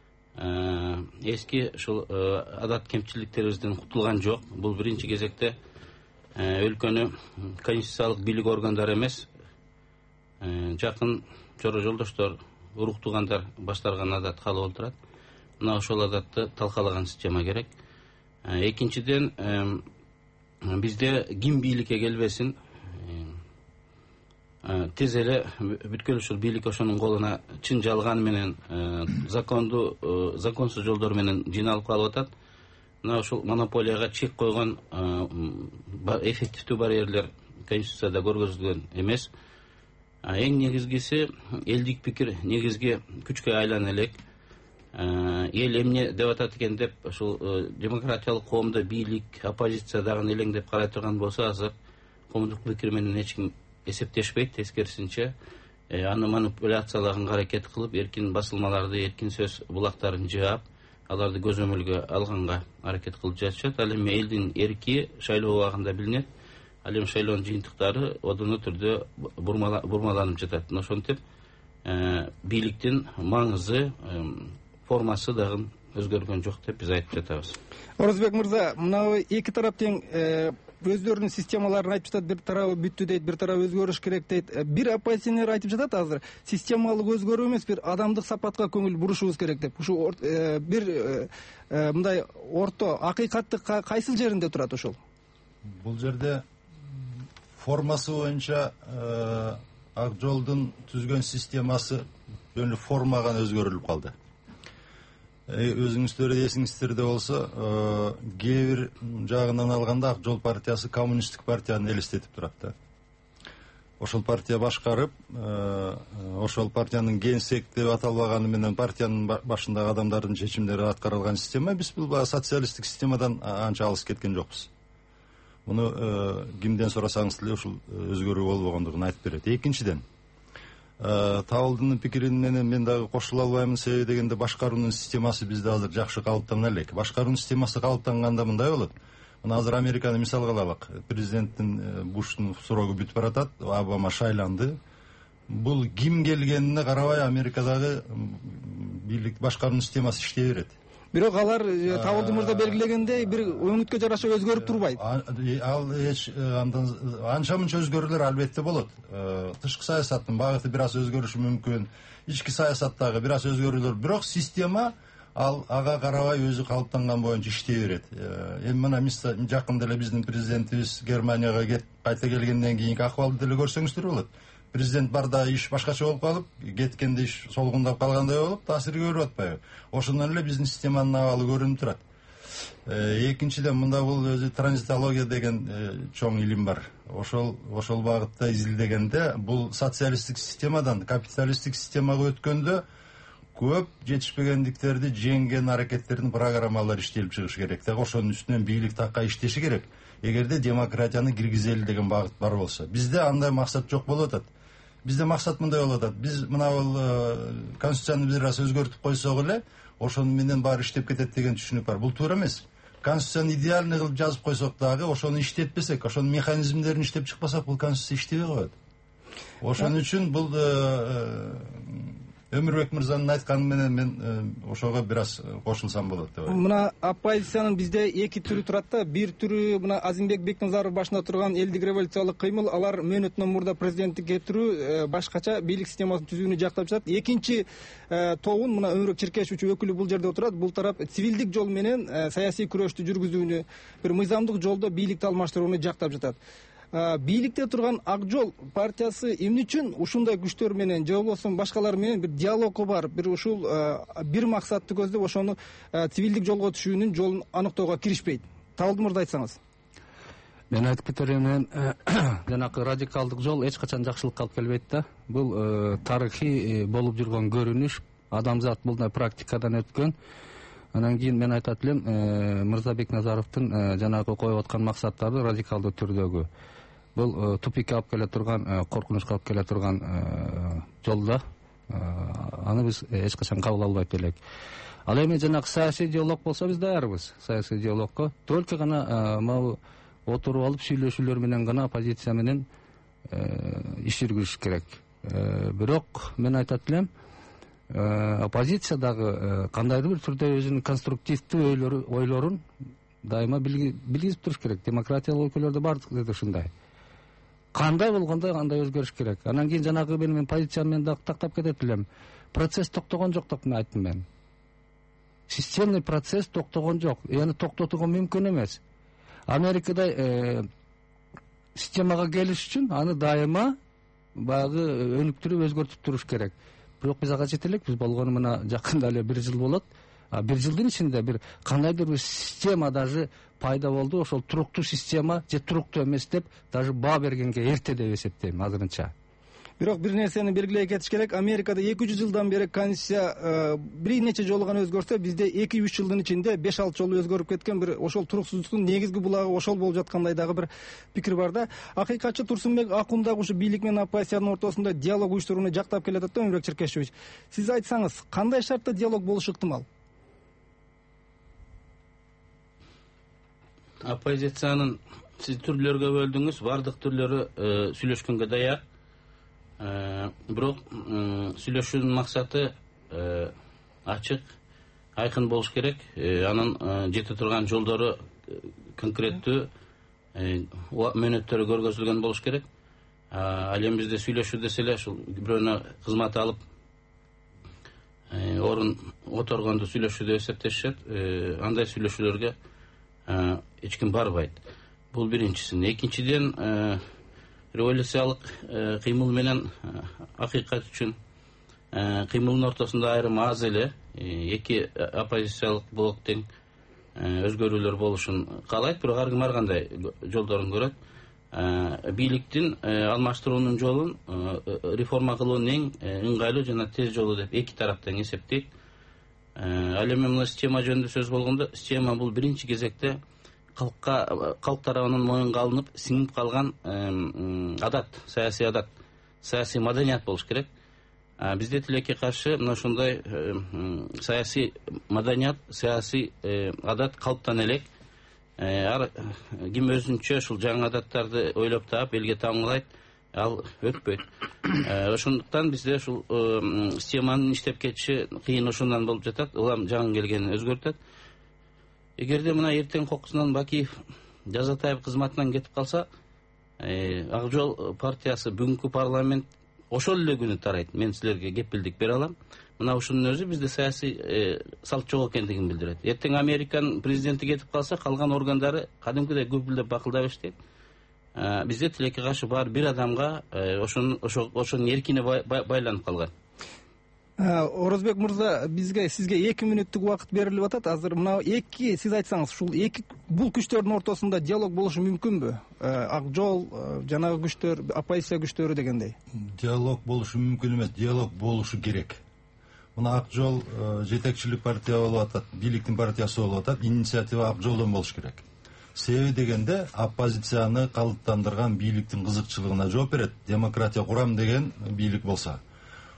эски ушул адат кемчиликтерибизден кутулган жок. Бул биринчи кезекте өлкөнү конституциялык бийлик органдары эмес, жакын жора жолдоштор, урук туугандар баштарган адат калып олтурат. Мына ошол адатты талкалаган система керек. Экинчиден, бизде ким бийликке келбесин, тез эле бүткүл ушул бийлик ошонун колуна чын жалганы менен законсуз жолдор менен жыйналып калып атат. Мына ушул монополияга чек койгон эффективдүү барьерлер конституцияда көргөзүлгөн эмес. Эң негизгиси элдик пикир негизги күчкө айлана элек. Эл эмне деп атат экен деп ушул демократиялык коомдо бийлик, оппозиция дагы элең деп карай турган болсо, азыр коомдук пикир менен эч ким эсептешпейт, тескерисинче аны манипуляциялаганга аракет кылып, эркин басылмаларды, эркин сөз булактарын жаап, аларды көзөмөлгө алганга аракет кылып жатышат. Ал эми элдин эрки шайлоо убагында билинет. Ал эми шайлоонун жыйынтыктары одоно түрдө бурмаланып жатат. Ошентип бийликтин маңызы, формасы дагы өзгөргөн жок деп биз айтып жатабыз. Орозбек мырза, мына эки тарап тең өздөрүнүн системаларын айтып жатат. Бир тарабы бүттү дейт, бир тарабы өзгөрүш керек дейт. Бир оппозиционер айтып жатат азыр, системалык өзгөрүү эмес, бир адамдык сапатка көңүл бурушубуз керек деп. Ушу бир мындай орто акыйкатты кайсыл жеринде турат ошол? Бул жерде формасы боюнча Ак жолдун түзгөн системасы жөн эле формага өзгөрүлүп калды. Өзүңүздөр эсиңиздерде болсо, кээ бир жагынан алганда Ак жол партиясы коммунисттик партияны элестетип турат да. Ошол партия башкарып, ошол партиянын генсек деп аталбаганы менен партиянын башындагы адамдардын чечимдери аткарылган система. Биз бул социалисттик системадан анча алыс кеткен жокпуз. Муну кимден сурасаңыз деле ушул өзгөрүү болбогондугун айтып берет. Экинчиден, Табылдынын пикири менен мен дагы кошула албаймын. Себеби дегенде башкаруунун системасы бизде азыр жакшы калыптана элек. Башкаруунун системасы калыптанганда мындай болот. Мына азыр Американы мисалга алалык. Президенттин Буштун срогу бүтүп баратат, Обама шайланды. Бул ким келгенине карабай Америкадагы бийлик башкаруунун системасы иштей берет. Бирок алар Табылды мырза белгилегендей бир өңүткө жараша өзгөрүп турбайт. Ал анча мынча өзгөрүүлөр албетте болот. Тышкы саясаттын багыты бир аз өзгөрүшү мүмкүн, ички саясаттагы бир аз өзгөрүүлөр, бирок система ал ага карабай өзү калыптанган боюнча иштей берет. Эми мына жакында эле биздин президентибиз Германияга кайта келгенден кийинки акыбалды деле көрсөңүздөр болот. Президент барда иш башкача болуп калып, кеткенде иш солгундап калгандай болуп, таасир көрүп атпайбы? Ошондон эле биздин системанын абалы көрүнүп турат. Экинчиден, мында бул өзү транзитология деген чоң илим бар. Ошол багытта изилдегенде бул социалисттик системадан капиталисттик системага өткөндө көп жетишпегендиктерди жеңген аракеттердин программалары иштелип чыгыш керек. Теги ошонун үстүнөн бийлик такка иштеши керек. Эгерде демократияны киргизели деген багыт бар болсо. Бизде андай максат жок болуп атат. Бизде максат мындай болуп атат. Биз мына бул конституцияны бир аз өзгөртүп койсок эле, ошону менен баары иштеп кетет деген түшүнүк бар. Бул туура эмес. Конституцияны идеальный кылып жазып койсок дагы, ошону иштетпесек, ошонун механизмдерин иштеп чыкпасак, бул конституция иштебей коет. Ошон үчүн бул Өмүрбек мырзанын айтканы менен мен ошого бир аз кошулсам болот деп ойлойм. Мына оппозициянын бизде эки түрү турат да. Бир түрү мына Азимбек Бекназаров башында турган элдик революциялык кыймыл, алар мөөнөтүнөн мурда президенттикке кетирүү, башкача бийлик системасын түзүүнү жактап жатат. Экинчи тобун мына Өмүрбек Черкешевич өкүлү бул жерде отурат. Бул тарап цивилдик жол менен саясий күрөштү жүргүзүүнү, бир мыйзамдык жолдо бийликти алмаштырууну жактап жатат. Бийликте турган Ак Жол партиясы эмне үчүн ушундай күчтөр менен же болбосо башкалар менен бир диалогго барып, бир ушул бир максатты көздөп ошону цивилдик жолго түшүүнүн жолун аныктоого киришпейт? Табылды мырза, айтсаңыз. Мен айтып кетерим, жанакы радикалдык жол эч качан жакшылыкка алып келбейт да. Бул тарыхый болуп жүргөн көрүнүш, адамзат мындай практикадан өткөн. Анан кийин мен айтат элем, Мырза Бекназаровдун жанагы коюп аткан максаттары радикалдуу түрдөгү. Бул тупикке алып келе турган, коркунучка алып келе турган жолда. Аны биз эч качан кабыл албайт элек. Ал эми жанагы саясий диалог болсо биз даярбыз. Саясий диалогко только гана могу отуруп алып сүйлөшүүлөр менен гана оппозиция менен иш жүргүзүш керек. Бирок мен айтат элем, оппозиция дагы кандайдыр бир түрдө өзүнүн конструктивдүү ойлорун дайыма билгизип туруш керек. Демократиялык өлкөлөрдө баардыгы ушундай. Кандай болгондо андай өзгөрүш керек. Анан кийин жанагы менин позициям менен дагы тактап кетет элем. Процесс токтогон жок деп айттым мен. Системный процесс токтогон жок. Аны токтотууга мүмкүн эмес. Америкада системага келиш үчүн аны дайыма баягы өнүктүрүп өзгөртүп туруш керек. Бирок биз ага жете элек. Биз болгону мына жакында эле 1 жыл болот. 1 жылдын ичинде бир кандайдыр бир система даже пайда болду. Ошол туруктуу система же туруктуу эмес деп даже баа бергенге эрте деп эсептейм азырынча. Бирок бир нерсени белгилей кетиш керек. Америкада 200 жылдан бери конституция бир нече жолу гана өзгөрсө, бизде 2-3 жылдын ичинде 5-6 жолу өзгөрүп кеткен. Бир ошол туруксуздуктун негизги булагы ошол болуп жаткандай дагы бир пикир бар да. Акыйкатчы Турсунбек Акун дагы ушу бийлик менен оппозициянын ортосунда диалог уюштурууну жактап келатат да, Өмүрбек Черкешевич. Сиз айтсаңыз, кандай шартта диалог болушу ыктымал? Оппозициянын сиз түрлөргө бөлдүңүз, бардык түрлөрү сүйлөшкөнгө даяр. Бирок сүйлөшүүнүн максаты ачык, айкын болуш керек. Анын жете турган жолдору конкреттүү, мөөнөттөрү көргөзүлгөн болуш керек. Ал эми бизде сүйлөшүү десе эле ушул бирөөнө кызмат алып орун оторгонду сүйлөшүү деп эсептешет. Андай сүйлөшүүлөргө эч ким барбайт. Бул биринчиси. Экинчиден, революциялык кыймыл менен акыйкат үчүн кыймылдын ортосунда айрым аз эле эки оппозициялык блок тең өзгөрүүлөр болушун каалайт, бирок ар ким ар кандай жолдорун көрөт. Бийликтин алмаштыруунун жолун реформа кылуунун эң ыңгайлуу жана тез жолу деп эки тараптан эсептейт. Ал эми мына система жөнүндө сөз болгондо, система бул биринчи кезекте калк тарабынан моюнга алынып сиңип калган адат, саясий маданият болуш керек. Бизде тилекке каршы мына ушундай саясий маданият, саясий адат калыптан элек. Ар ким өзүнчө ушул жаңы адаттарды ойлоп таап элге таңгылайт, ал өтпөйт. Ошондуктан бизде ушул системанын иштеп кетиши кыйын ошондон болуп жатат. Улам жаңы келгени өзгөртөт. Эгерде мына эртең кокусунан Бакиев Жазатаев кызматынан кетип калса, Ак Жол партиясы бүгүнкү парламент ошол эле күнү тарайт. Мен силерге кепилдик бере алам. Мына ушунун өзү бизде саясий салт жок экендигин билдирет. Эртең Американын президенти кетип калса, калган органдары кадимкидей гүпүлдөп бакылдап иштейт. Бизде тилекке каршы бар бир адамга ошонун эркине байланып калган. Орозбек мырза, сизге 2 мүнөттүк убакыт берилип атат. Азыр мына сиз айтсаңыз, ушул бул күчтөрдүн ортосунда диалог болушу мүмкүнбү? Ак Жол, жанагы күчтөр, оппозиция күчтөрү дегендей. Диалог болушу мүмкүн эмес, диалог болушу керек. Мына Ак Жол жетекчилик партия болуп атат, бийликтин партиясы болуп атат, инициатива Ак Жолдон болуш керек. Себеби дегенде оппозицияны калыптандырган бийликтин кызыкчылыгына жооп берет. Демократия курам деген бийлик болса,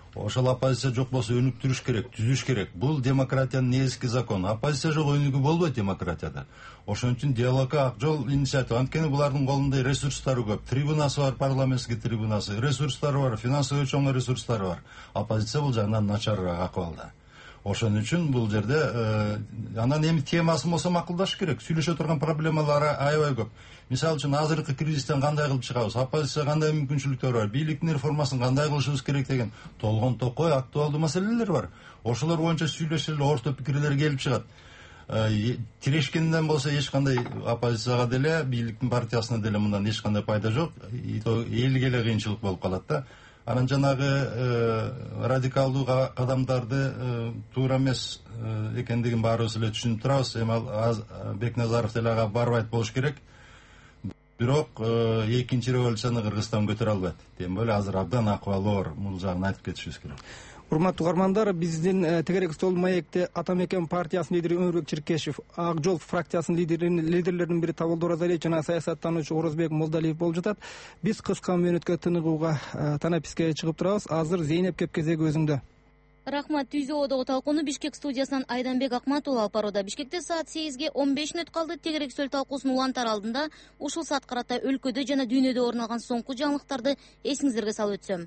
ошол оппозиция жок болсо өнүктүрүш керек, түзүш керек. Бул демократиянын негизги закону. Оппозиция жок өнүгүү болбойт демократияда. Ошон үчүн диалогко ак жол инициатива. Анткени булардын колунда ресурстары көп. Трибунасы бар, парламентский трибунасы, ресурстары бар, финансовый чоң ресурстары бар. Оппозиция бул жагынан начарыраак акыбалда. Ошон үчүн бул жерде анан эми темасын болсо макулдаш керек. Сүйлөшө турган проблемалары аябай көп. Мисалы үчүн азыркы кризистен кандай кылып чыгабыз, оппозиция кандай мүмкүнчүлүктөр бар, бийликтин реформасын кандай кылышыбыз керек деген толгон токой актуалдуу маселелер бар. Ошолор боюнча сүйлөшөлө, орто пикирлер келип чыгат. Тирешкенден болсо эч кандай оппозицияга деле, бийликтин партиясына деле мындан эч кандай пайда жок. Элге эле кыйынчылык болуп калат да. Анан жанагы радикалдуу кадамдарды туура эмес экендигин баарыбыз эле түшүнүп турабыз. Эми ал Бекназаров деле ага барбайт болуш керек. Бирок экинчи революцияны Кыргызстан көтөрө албайт. Тем более азыр абдан акыбалы оор. Бул жагын айтып кетишибиз керек. Урматтуу угармандар, биздин тегерек стол маекте Ата Мекен партиясынын лидери Өмүрбек Черкешев, Ак Жол фракциясынын лидерлеринин бири Табылды Оразалиев жана саясаттануучу Орозбек Молдалиев болуп жатат. Биз кыска мүнөткө тыныгууга танаписке чыгып турабыз. Азыр Зейнеп Кепкезеги өзүңдө. Рахмат. Түзүү одогу талкууну Бишкек студиясынан Айданбек Акматов алып барууда. Бишкекте саат 8:15 мүнөт калды. Тегерек стол талкуусун улантар алдында ушул саат карата өлкөдө жана дүйнөдө орун алган соңку жаңылыктарды эсиңиздерге салып өтсөм.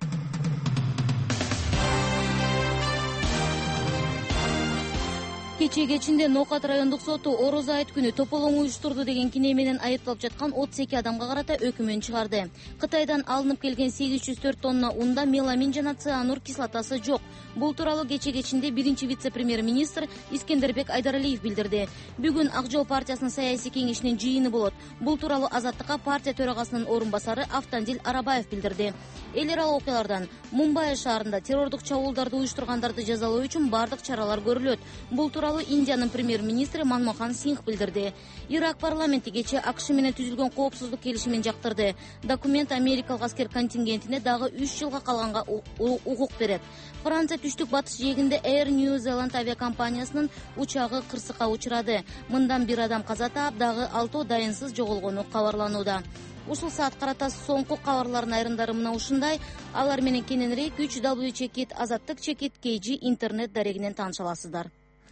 Кечээ кечинде Ноокат райондук соту Орозо айт күнү тополоң уюштурду деген кине менен айыпталып жаткан 32 адамга карата өкүмүн чыгарды. Кытайдан алынып келген 804 тонна унда меламин жана цианур кислотасы жок. Бул тууралуу кечээ кечинде биринчи вице-премьер-министр Искендербек Айдаралиев билдирди. Бүгүн Ак Жол партиясынын саясий кеңешинин жыйыны болот. Бул тууралуу Азаттыкка партия төрагасынын орун басары Автандил Арабаев билдирди. Эл аралык окуялардан Мумбай шаарында террордук чабуулдарды уюштургандарды жазалоо үчүн бардык чаралар көрүлөт. Бул тууралуу Индиянын премьер-министри Манмохан Сингх билдирди. Ирак парламенти кечээ АКШ менен түзүлгөн коопсуздук келишимин жактырды. Документ америкалык аскер контингентине дагы 3 жылга калганга укук берет. Франция түштүк батыш жээгинде Air New Zealand авиакомпаниясынын учагы кырсыкка учурады. Мындан бир адам каза таап, дагы 6 дайынсыз жоголгону кабарланууда. Ушул саат карата соңку кабарлардын айрымдары мына ушундай. Алар менен кененирээк www.chekit Азаттык Чекит KG интернет дарегинен тааныша аласыздар.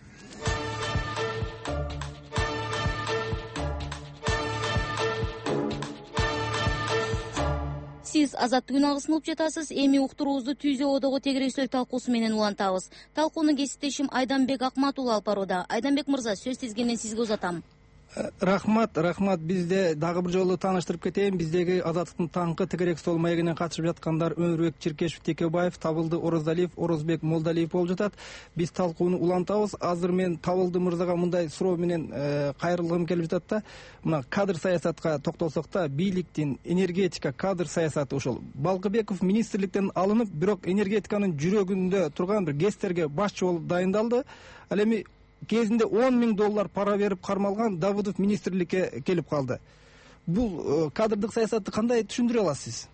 Сиз Азаттык күн агысын угуп жатасыз. Эми уктуруубузду Түзүү одогу тегерек стол талкуусу менен улантабыз. Талкууну кесиптешим Айданбек Акматов алып барууда. Айданбек мырза, сөз тизгенен сизге узатам. Рахмат. Бизде дагы бир жолу тааныштырып кетейин. Биздеги Азаттыктын таңкы тегерек стол маегинен катышып жаткандар Өмүрбек Черкешев Текебаев, Табылды Оразалиев, Орозбек Молдалиев болуп жатат. Биз талкууну улантабыз. Азыр мен Табылды мырзага мындай суроо менен кайрылгым келип жатат да. Мына кадр саясатка токтолсок да, бийликтин энергетика кадр саясаты ошол Балкыбеков министрликтен алынып, бирок энергетиканын жүрөгүндө турган бир гестерге башчы болуп дайындалды. Ал эми кезинде $10,000 пара берип кармалган Давыдов министрликке келип калды. Бул кадрдык саясатты кандай түшүндүрө аласыз?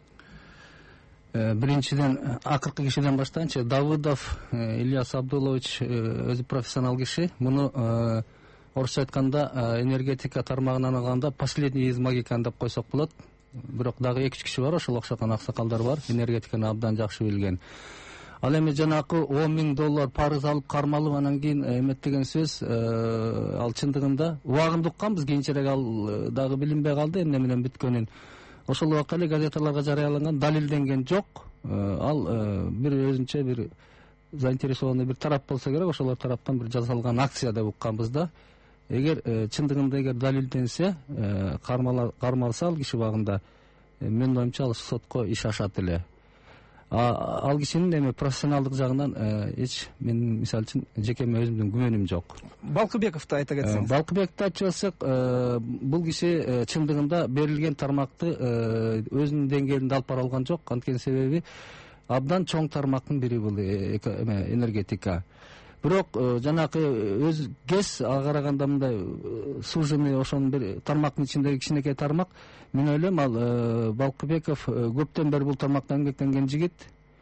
Биринчиден акыркы кишиден баштайынчы. Давыдов Ильяс Абдулович өзү профессионал киши. Муну орусча айтканда энергетика тармагынан алганда последний из магикан деп койсок болот. Бирок дагы 2-3 киши бар, ошол окшогон аксакалдар бар, энергетиканы абдан жакшы билген. Ал эми жанакы $10,000 парыз алып кармалып анан кийин эметтеген сөз ал чындыгында убагында укканбыз, кийинчерээк ал дагы билинбей калды эмне менен бүткөнүн. Ошол убакта эле газеталарга жарыяланган, далилденген жок. Ал бир өзүнчө бир заинтересованный бир тарап болсо керек, ошолор тараптан бир жасалган акция деп укканбыз да. Эгер чындыгында эгер далилденсе, кармалса ал киши убагында, менин оюмча ал сотко иш ашат эле. Ал кишинин эми профессионалдык жагынан эч мен мисалы үчүн жекеме өзүмдүн күмөнүм жок. Балкыбековду айта кетсеңиз. Балкыбековду айтып жатсак, бул киши чындыгында берилген тармакты өзүнүн деңгээлинде алып бара алган жок. Анткени себеби абдан чоң тармактын бири бул энергетика. Бирок жанакы өз ГЭС ага караганда мындай суженный ошонун бир тармактын ичиндеги кичинекей тармак. Мен ойлойм, ал Балкыбеков көптөн бери бул тармакта эмгектенген жигит.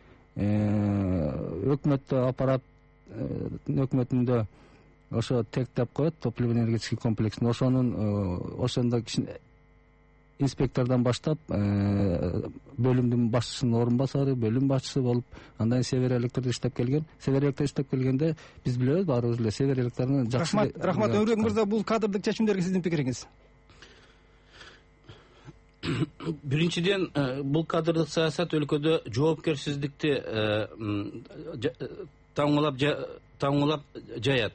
Өкмөттө аппарат өкмөтүндө ошо ТЭК деп коет, топливо энергетический комплекстин, ошондо инспектордон баштап бөлүмдүн башчысынын орун басары, бөлүм башчысы болуп, андан север электрде иштеп келген. Север электрде иштеп келгенде биз билебиз, баарыбыз эле север электрдин жакшы. Рахмат Өмүрбек мырза, бул кадрдык чечимдерге сиздин пикириңиз? Биринчиден, бул кадрдык саясат өлкөдө жоопкерсиздикти таңуулап жаят.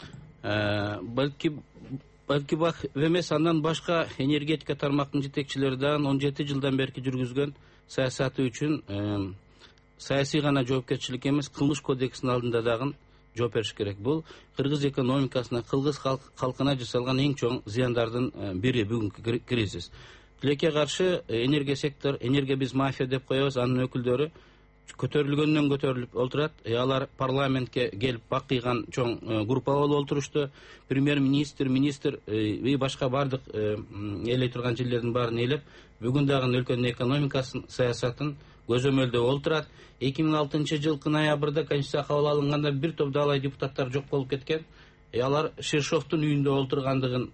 Балки бак эмес, андан башка энергетика тармактын жетекчилери дагы 17 жылдан берки жүргүзгөн саясаты үчүн саясий гана жоопкерчилик эмес, кылмыш кодексинин алдында дагы жооп бериш керек. Бул кыргыз экономикасына, кыргыз калкына жасалган эң чоң зыяндардын бири бүгүнкү кризис. Тилекке каршы энергия сектор, энергия биз мафия деп коебуз, анын өкүлдөрү көтөрүлгөндөн көтөрүлүп олтурат. Алар парламентке келип бакыйган чоң группа болуп олтурушту. Премьер-министр, министр башка бардык ээлей турган жерлердин баарын ээлеп, бүгүн дагы өлкөнүн экономикасын, саясатын көзөмөлдөп олтурат. 2006 жылкы ноябрда Конституция кабыл алынганда бир топ далай депутаттар жок болуп кеткен. Алар Шершовдун үйүндө олтургандыгын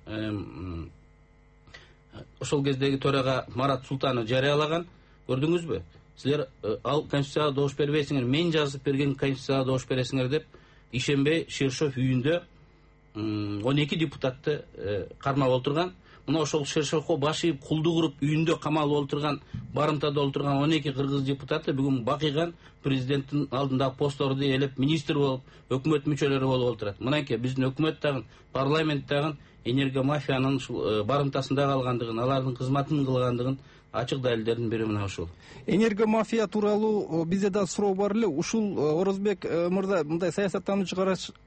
ошол кездеги төрага Марат Султанов жарыялаган. Көрдүңүзбү? Силер ал Конституцияга добуш бербейсиңер, мен жазып берген Конституцияга добуш бересиңер деп ишенбей Шершов үйүндө 12 депутатты кармап олтурган. Мына ошол Шершовго баш ийип кулдук уруп үйүндө камалып олтурган, барымтада олтурган 12 кыргыз депутаты бүгүн бакыйган президенттин алдындагы постторду ээлеп министр болуп, өкмөт мүчөлөрү болуп олтурат. Мынакей биздин өкмөт дагы, парламент дагы энергия мафиянын барымтасында калгандыгын, алардын кызматын кылгандыгын ачык далилдердин бири мына ушул. Энергия мафия тууралуу бизде да суроо бар эле. Ушул Орозбек мырза, мындай саясаттануучу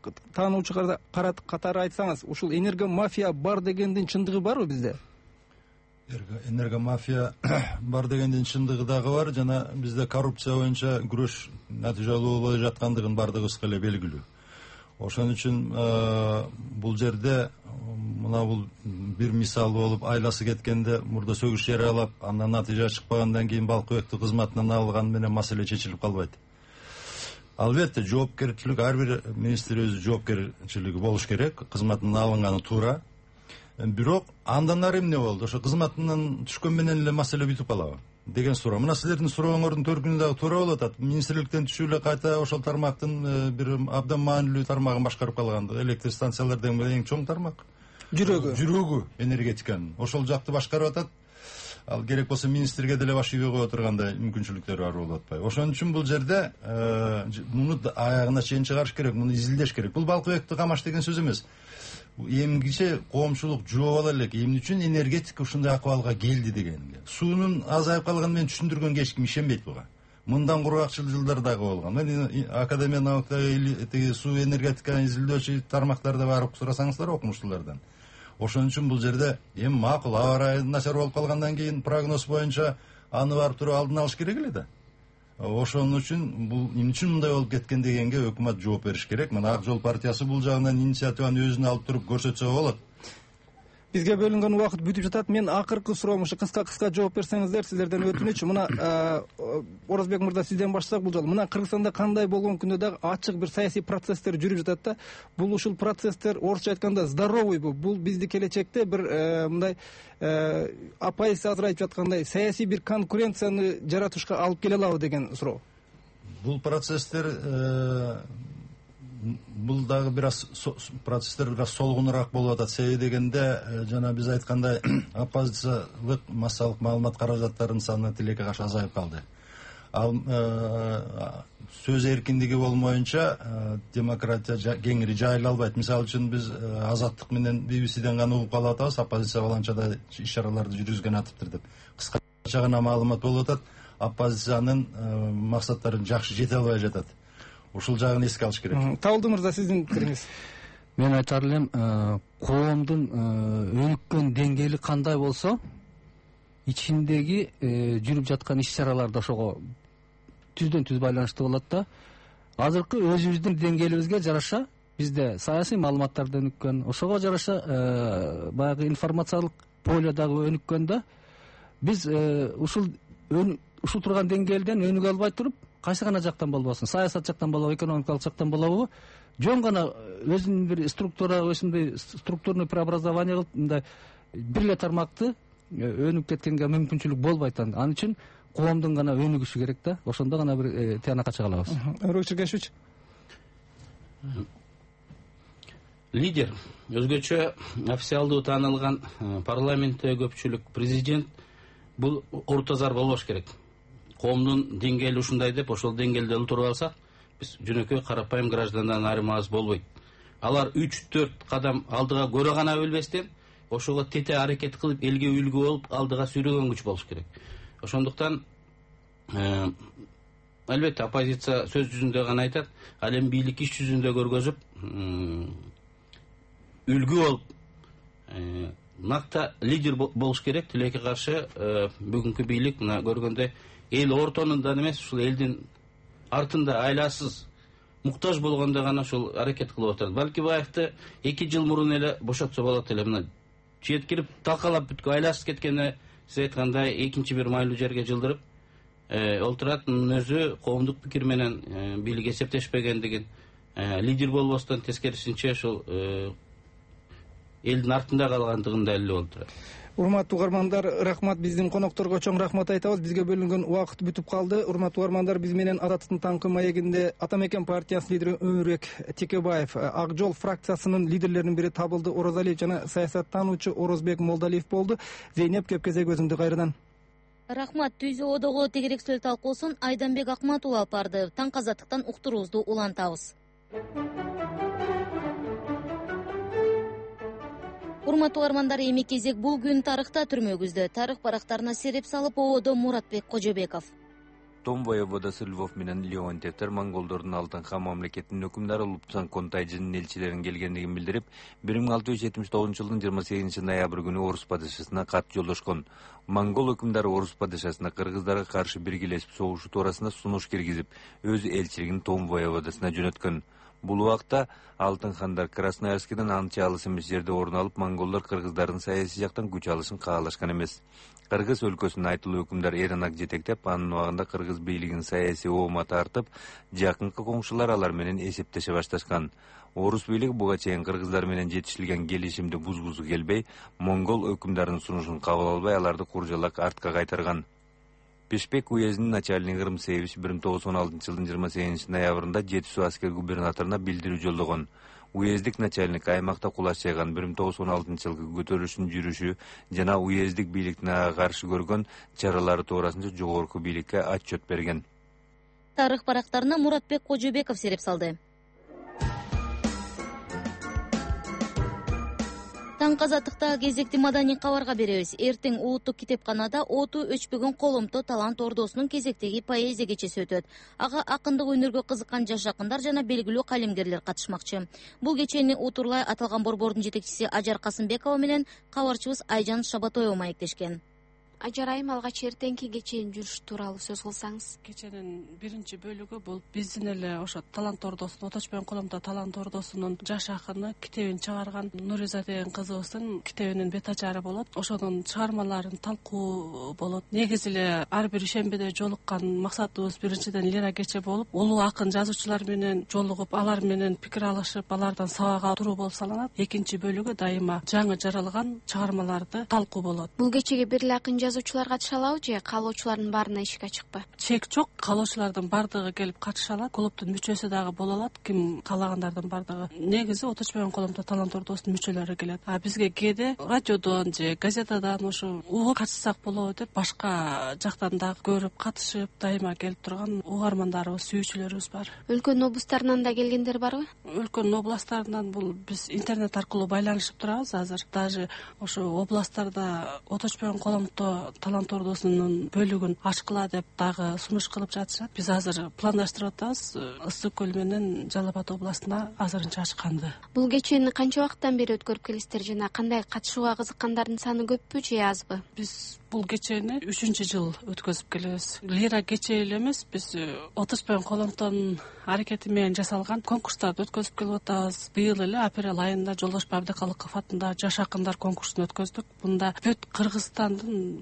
катары айтсаңыз, ушул энергия мафия бар дегендин чындыгы барбы бизде? Энергия мафия бар дегендин чындыгы дагы бар, жана бизде коррупция боюнча күрөш натыйжалуу болуп жаткандыгын бардыгыбызга эле белгилүү. Ошон үчүн бул жерде мына бул бир мисал болуп, айласы кеткенде мурда сөгүш жарыялап, андан натыйжа чыкпагандан кийин Балкыбекти кызматынан алган менен маселе чечилип калбайт. Албетте, жоопкерчилик, ар бир министр өзү жоопкерчилиги болуш керек, кызматынан алынганы туура. Бирок андан ары эмне болду? Ошо кызматынан түшкөн менен эле маселе бүтүп калабы деген суроо. Мына силердин сурооңордун төркүнү дагы туура болуп атат. Министрликтен түшүп эле кайта ошол тармактын бир абдан маанилүү тармагын башкарып калган. Электр станциялар деген эң чоң тармак. Жүрөгү энергетиканын. Ошол жакты башкарып атат. Ал керек болсо министрге деле баш ийбей коюп отургандай мүмкүнчүлүктөр бар болуп атпайбы? Ошон үчүн бул жерде муну аягына чейин чыгарыш керек, муну изилдеш керек. Бул Балкыбекти камаш деген сөз эмес. Эмгиче коомчулук жооп ала элек, эмне үчүн энергетика ушундай акыбалга келди дегенге. Суунун азайып калганын мен түшүндүргөнгө эч ким ишенбейт буга. Мындан кургакчыл жылдар дагы болгон. Мен Академия наукадагы суу энергетика изилдөөчү тармактарда барып сурасаңыздар окумуштуулардан. Ошон үчүн бул жерде эми макул, аба ырайы начар болуп калгандан кийин прогноз боюнча аны барып туруп алдын алыш керек эле да. Ошон үчүн бул эмне үчүн мындай болуп кеткен дегенге өкмөт жооп бериш керек. Мына Ак Жол партиясы бул жагынан инициативаны өзүнө алып туруп көрсөтсө болот. Бизге бөлүнгөн убакыт бүтүп жатат. Мен акыркы суроом ушу кыска жооп берсеңиздер, сиздерден өтүнүч. Мына Орозбек мырза, сизден баштасак бул жолу. Мына Кыргызстанда кандай болгон күндө дагы ачык бир саясий процесстер жүрүп жатат да. Бул ушул процесстер орусча айтканда здоровыйбы? Бул бизди келечекте бир мындай оппозиция азырайып жаткандай саясий бир конкуренцияны жаратышка алып келе алабы деген суроо. Бул процесстер бул дагы процесстер бир аз солгунураак болуп атат. Себеби дегенде жана биз айткандай оппозициялык массалык маалымат каражаттарынын саны тилекке каршы азайып калды. Ал сөз эркиндиги болмоюнча демократия кеңири жайыла албайт. Мисалы үчүн биз Азаттык менен BBC-ден гана угуп калып атабыз, оппозиция баланчада иш-чараларды жүргүзгөн атыптыр деп. Кыскача гана маалымат болуп атат. Оппозициянын максаттары жакшы жете албай жатат. Ушул жагын эске алыш керек. Табылды мырза, сиздин пикириңиз? Мен айтар элем, коомдун өнүккөн деңгээли кандай болсо, ичиндеги жүрүп жаткан иш-чаралар да ошого түздөн түз байланыштуу болот да. Азыркы өзүбүздүн деңгээлибизге жараша бизде саясий маалыматтар да өнүккөн, ошого жараша баягы информациялык поле дагы өнүккөн да. Биз ушул турган деңгээлден өнүгө албай туруп, кайсы гана жактан болбосун, саясат жактан болобу, экономикалык жактан болобу, жөн гана өзүнүн бир структурный преобразование кылып, мындай бир эле тармакты өнүгүп кеткенге мүмкүнчүлүк болбойт. Ал үчүн коомдун гана өнүгүшү керек да. Ошондо гана бир тыянакка чыга алабыз. Өрөкчүгөшүч лидер, өзгөчө официалдуу таанылган парламентте көпчүлүк президент бул орто зар болбош керек. Коомдун деңгээли ушундай деп, ошол деңгээлде отуруп алсак, биз жөнөкөй карапайым граждандан айырмабыз болбойт. Алар 3-4 кадам алдыга көрө гана билбестен, ошого тете аракет кылып, элге үлгү болуп, алдыга сүйрөгөн күч болуш керек. Ошондуктан албетте оппозиция сөз жүзүндө гана айтат, ал эми бийлик иш жүзүндө көргөзүп, үлгү болуп, накта лидер болуш керек. Тилекке каршы бүгүнкү бийлик мына көргөндө эл ортонунда эмес, ушул элдин артында айласыз муктаж болгондо гана ушул аракет кылып отурат. Балки баягы 2 жыл мурун эле бошотсо болот эле. Мына жеткирип талкалап бүткө айласыз кеткенде сиз айткандай экинчи бир майлуу жерге жылдырып олтурат. Мунун өзү коомдук пикир менен бийлик эсептешпегендигин, лидер болбостон тескерисинче ушул элдин артында калгандыгын далилдеп олтурат. Урматтуу угармандар, рахмат, биздин конокторго чоң рахмат айтабыз. Бизге бөлүнгөн убакыт бүтүп калды. Урматтуу угармандар, биз менен Адаттын таңкы маегинде Атамекен партиясынын лидери Өмүрбек Текебаев, Ак Жол фракциясынын лидерлеринин бири Табылды Орозалиев жана саясаттануучу Орозбек Молдалиев болду. Зейнеп Кепкезек өзүңдү кайрадан. Рахмат. Түзүү одого тегерек сөз талкуусун Айданбек Акматул алып барды. Таңкы Азаттыктан уктуруубузду улантабыз. Урматтуу угармандар, эми кезек бул күн тарыхта түрмөгүздө. Тарых барактарына сереп салып ободо Муратбек Кожобеков. Том воеводасы Львов менен Леонтьевтер монголдордун Алтын хан мамлекетинин өкүмдары Лупсан Контайжынын элчилерин келгендигин билдирип, 1679 жылдын 28 ноябрь күнү Орус падышасына кат жолдошкон. Монгол өкүмдары Орус падышасына кыргыздарга каршы биргелешип согушу туурасында сунуш киргизип, өз элчилигин Том воеводасына жөнөткөн. Бул убакта Алтын хандар Красноярскиден анча алыс эмес жерде орун алып, монголдор кыргыздардын саясий жактан күч алышын каалашкан эмес. Кыргыз өлкөсүнүн айтылуу өкүмдар Эранак жетектеп, анын убагында кыргыз бийлигин саясий оомат тартып, жакынкы коңшулар алар менен эсептеше башташкан. Орус бийлиги буга чейин кыргыздар менен жетишилген келишимди бузгусу келбей, монгол өкүмдарынын сунушун кабыл албай, аларды куржалак артка кайтарган. Пешпек уездинин начальниги Рымсевич 1916 жылдын 28 ноябрында Жетису аскер губернаторуна билдирүү жолдогон. Уездик начальник аймакта кулаш жайган 1916 жылкы көтөрүлүштүн жүрүшү жана уездик бийликтин ага каршы көргөн чаралары туурасында жогорку бийликке отчет берген. Тарых барактарына Муратбек Кожобеков сереп салды. Таңкы Азаттыкта кезекти маданий кабарга беребиз. Эртең улуттук китепканада оту өчпөгөн коломто талант ордосунун кезектеги поэзия кечеси өтөт. Ага акындык өнөргө кызыккан жаш акындар жана белгилүү калемгерлер катышмакчы. Бул кечени утурлай аталган борбордун жетекчиси Ажар Касымбекова менен кабарчыбыз Айжан Шабатоева маектешкен. Ажар айым, алгач эртеңки кеченин жүрүшү тууралуу сөз кылсаңыз. Кеченин биринчи бөлүгү бул биздин эле ошо талант ордосунун, оточпойгон коломто талант ордосунун жаш акыны китебин чыгарган Нуриза деген кызыбыздын китебинин бет ачары болот. Ошонун чыгармаларын талкуу болот. Негизи эле ар бир ишембиде жолуккан максатыбыз биринчиден лира кече болуп, улуу акын жазуучулар менен жолугуп, алар менен пикир алышып, алардан сабак алуу болуп саналат. Экинчи бөлүгү дайыма жаңы жаралган чыгармаларды талкуу болот. Бул кечеге бир эле акын жазуучулар катыша алабы же каалоочулардын баарына эшик ачыкпы? Чек жок, каалоочулардын баардыгы келип катыша алат. Клубдун мүчөсү дагы боло алат, ким каалагандардын баардыгы. Негизи оточпойгон коломто талант ордосунун мүчөлөрү келет. А бизге кээде радиодон же газетадан ошо угуп катышсак болобу деп башка жактан дагы көрүп катышып дайыма келип турган угармандарыбыз, сүйүүчүлөрүбүз бар. Өлкөнүн облустарынан да келгендер барбы? Өлкөнүн областтарынан бул биз интернет аркылуу байланышып турабыз азыр. Даже ошо областтарда оточпойгон коломто талант ордосунун бөлүгүн ачкыла деп дагы сунуш кылып жатышат. Биз азыр пландаштырып атабыз Ысык көл менен Жалал Абад областына азырынча ачканды. Бул кечени канча убакыттан бери өткөрүп келесиздер жана кандай катышууга кызыккандардын саны көппү же азбы? Биз бул кечени 3-жыл өткөзүп келебиз. Лира кече эле эмес, биз оточпойгон коломтонун аракети менен жасалган конкурстарды өткөзүп келип атабыз. Быйыл эле апрель айында Жолдошбай Абдыкалыков атындагы жаш акындар конкурсун өткөздүк. Бунда бүт Кыргызстандын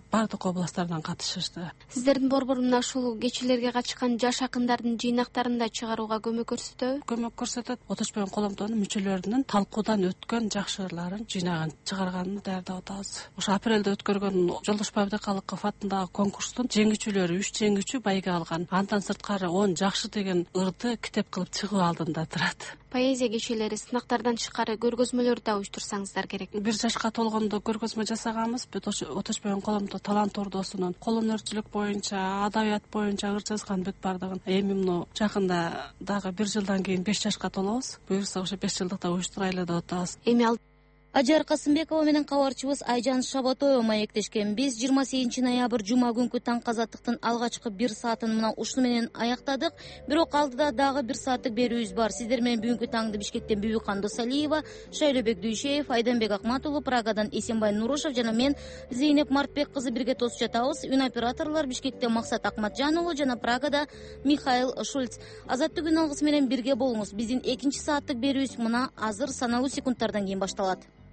баардык областтардан катышышты. Сиздердин борбор мына ушул кечилерге качкан жаш акындардын жыйнактарын да чыгарууга көмөк көрсөтөбү? Көмөк көрсөтөт. Отош менен коломдоонун мүчөлөрүнүн талкуудан өткөн жакшыларын жыйнаган чыгарганын даярдап атабыз. Ошо апрелде өткөргөн Жолдошбай Абдыкалыков атындагы конкурстун жеңүүчүлөрү 3 жеңүүчү байге алган. Андан сырткары 10 жакшы деген ырды китеп кылып чыгуу алдында турат. Поэзия кечелери сынактардан тышкары көргөзмөлөр да уюштурсаңыздар керек. 1 жашка толгондо көргөзмө жасаганбыз. Отош менен коломдо талант ордосунун кол өнөрчүлүк боюнча, адабият боюнча ыр жазган бүт бардыгын. Эми муну жакында дагы 1 жылдан кийин 5 жашка толобуз. Буюрса ошо 5 жылдыкта уюштурайлы деп атабыз. Эми Ажар Касымбекова менен кабарчыбыз Айжан Шабатоева маектешкен. Биз 28 ноябрь жума күнкү таң казаттыктын алгачкы 1 саатын мына ушуну менен аяктадык. Бирок алдыда дагы 1 сааттык берүүбүз бар. Сиздер менен бүгүнкү таңды Бишкектен Бүбүкан Досалиева, Шайлөбек Дүйшеев, Айданбек Акматулов, Прагадан Эсенбай Нурушев жана мен Зейнеп Мартбек кызы бирге тосуп жатабыз. Үн операторлор Бишкектен Максат Акматжан уулу жана Прагада Михаил Шульц. Азаттык үн алгысы менен бирге болуңуз. Биздин 2 сааттык берүүбүз мына азыр саналуу секундтардан кийин башталат.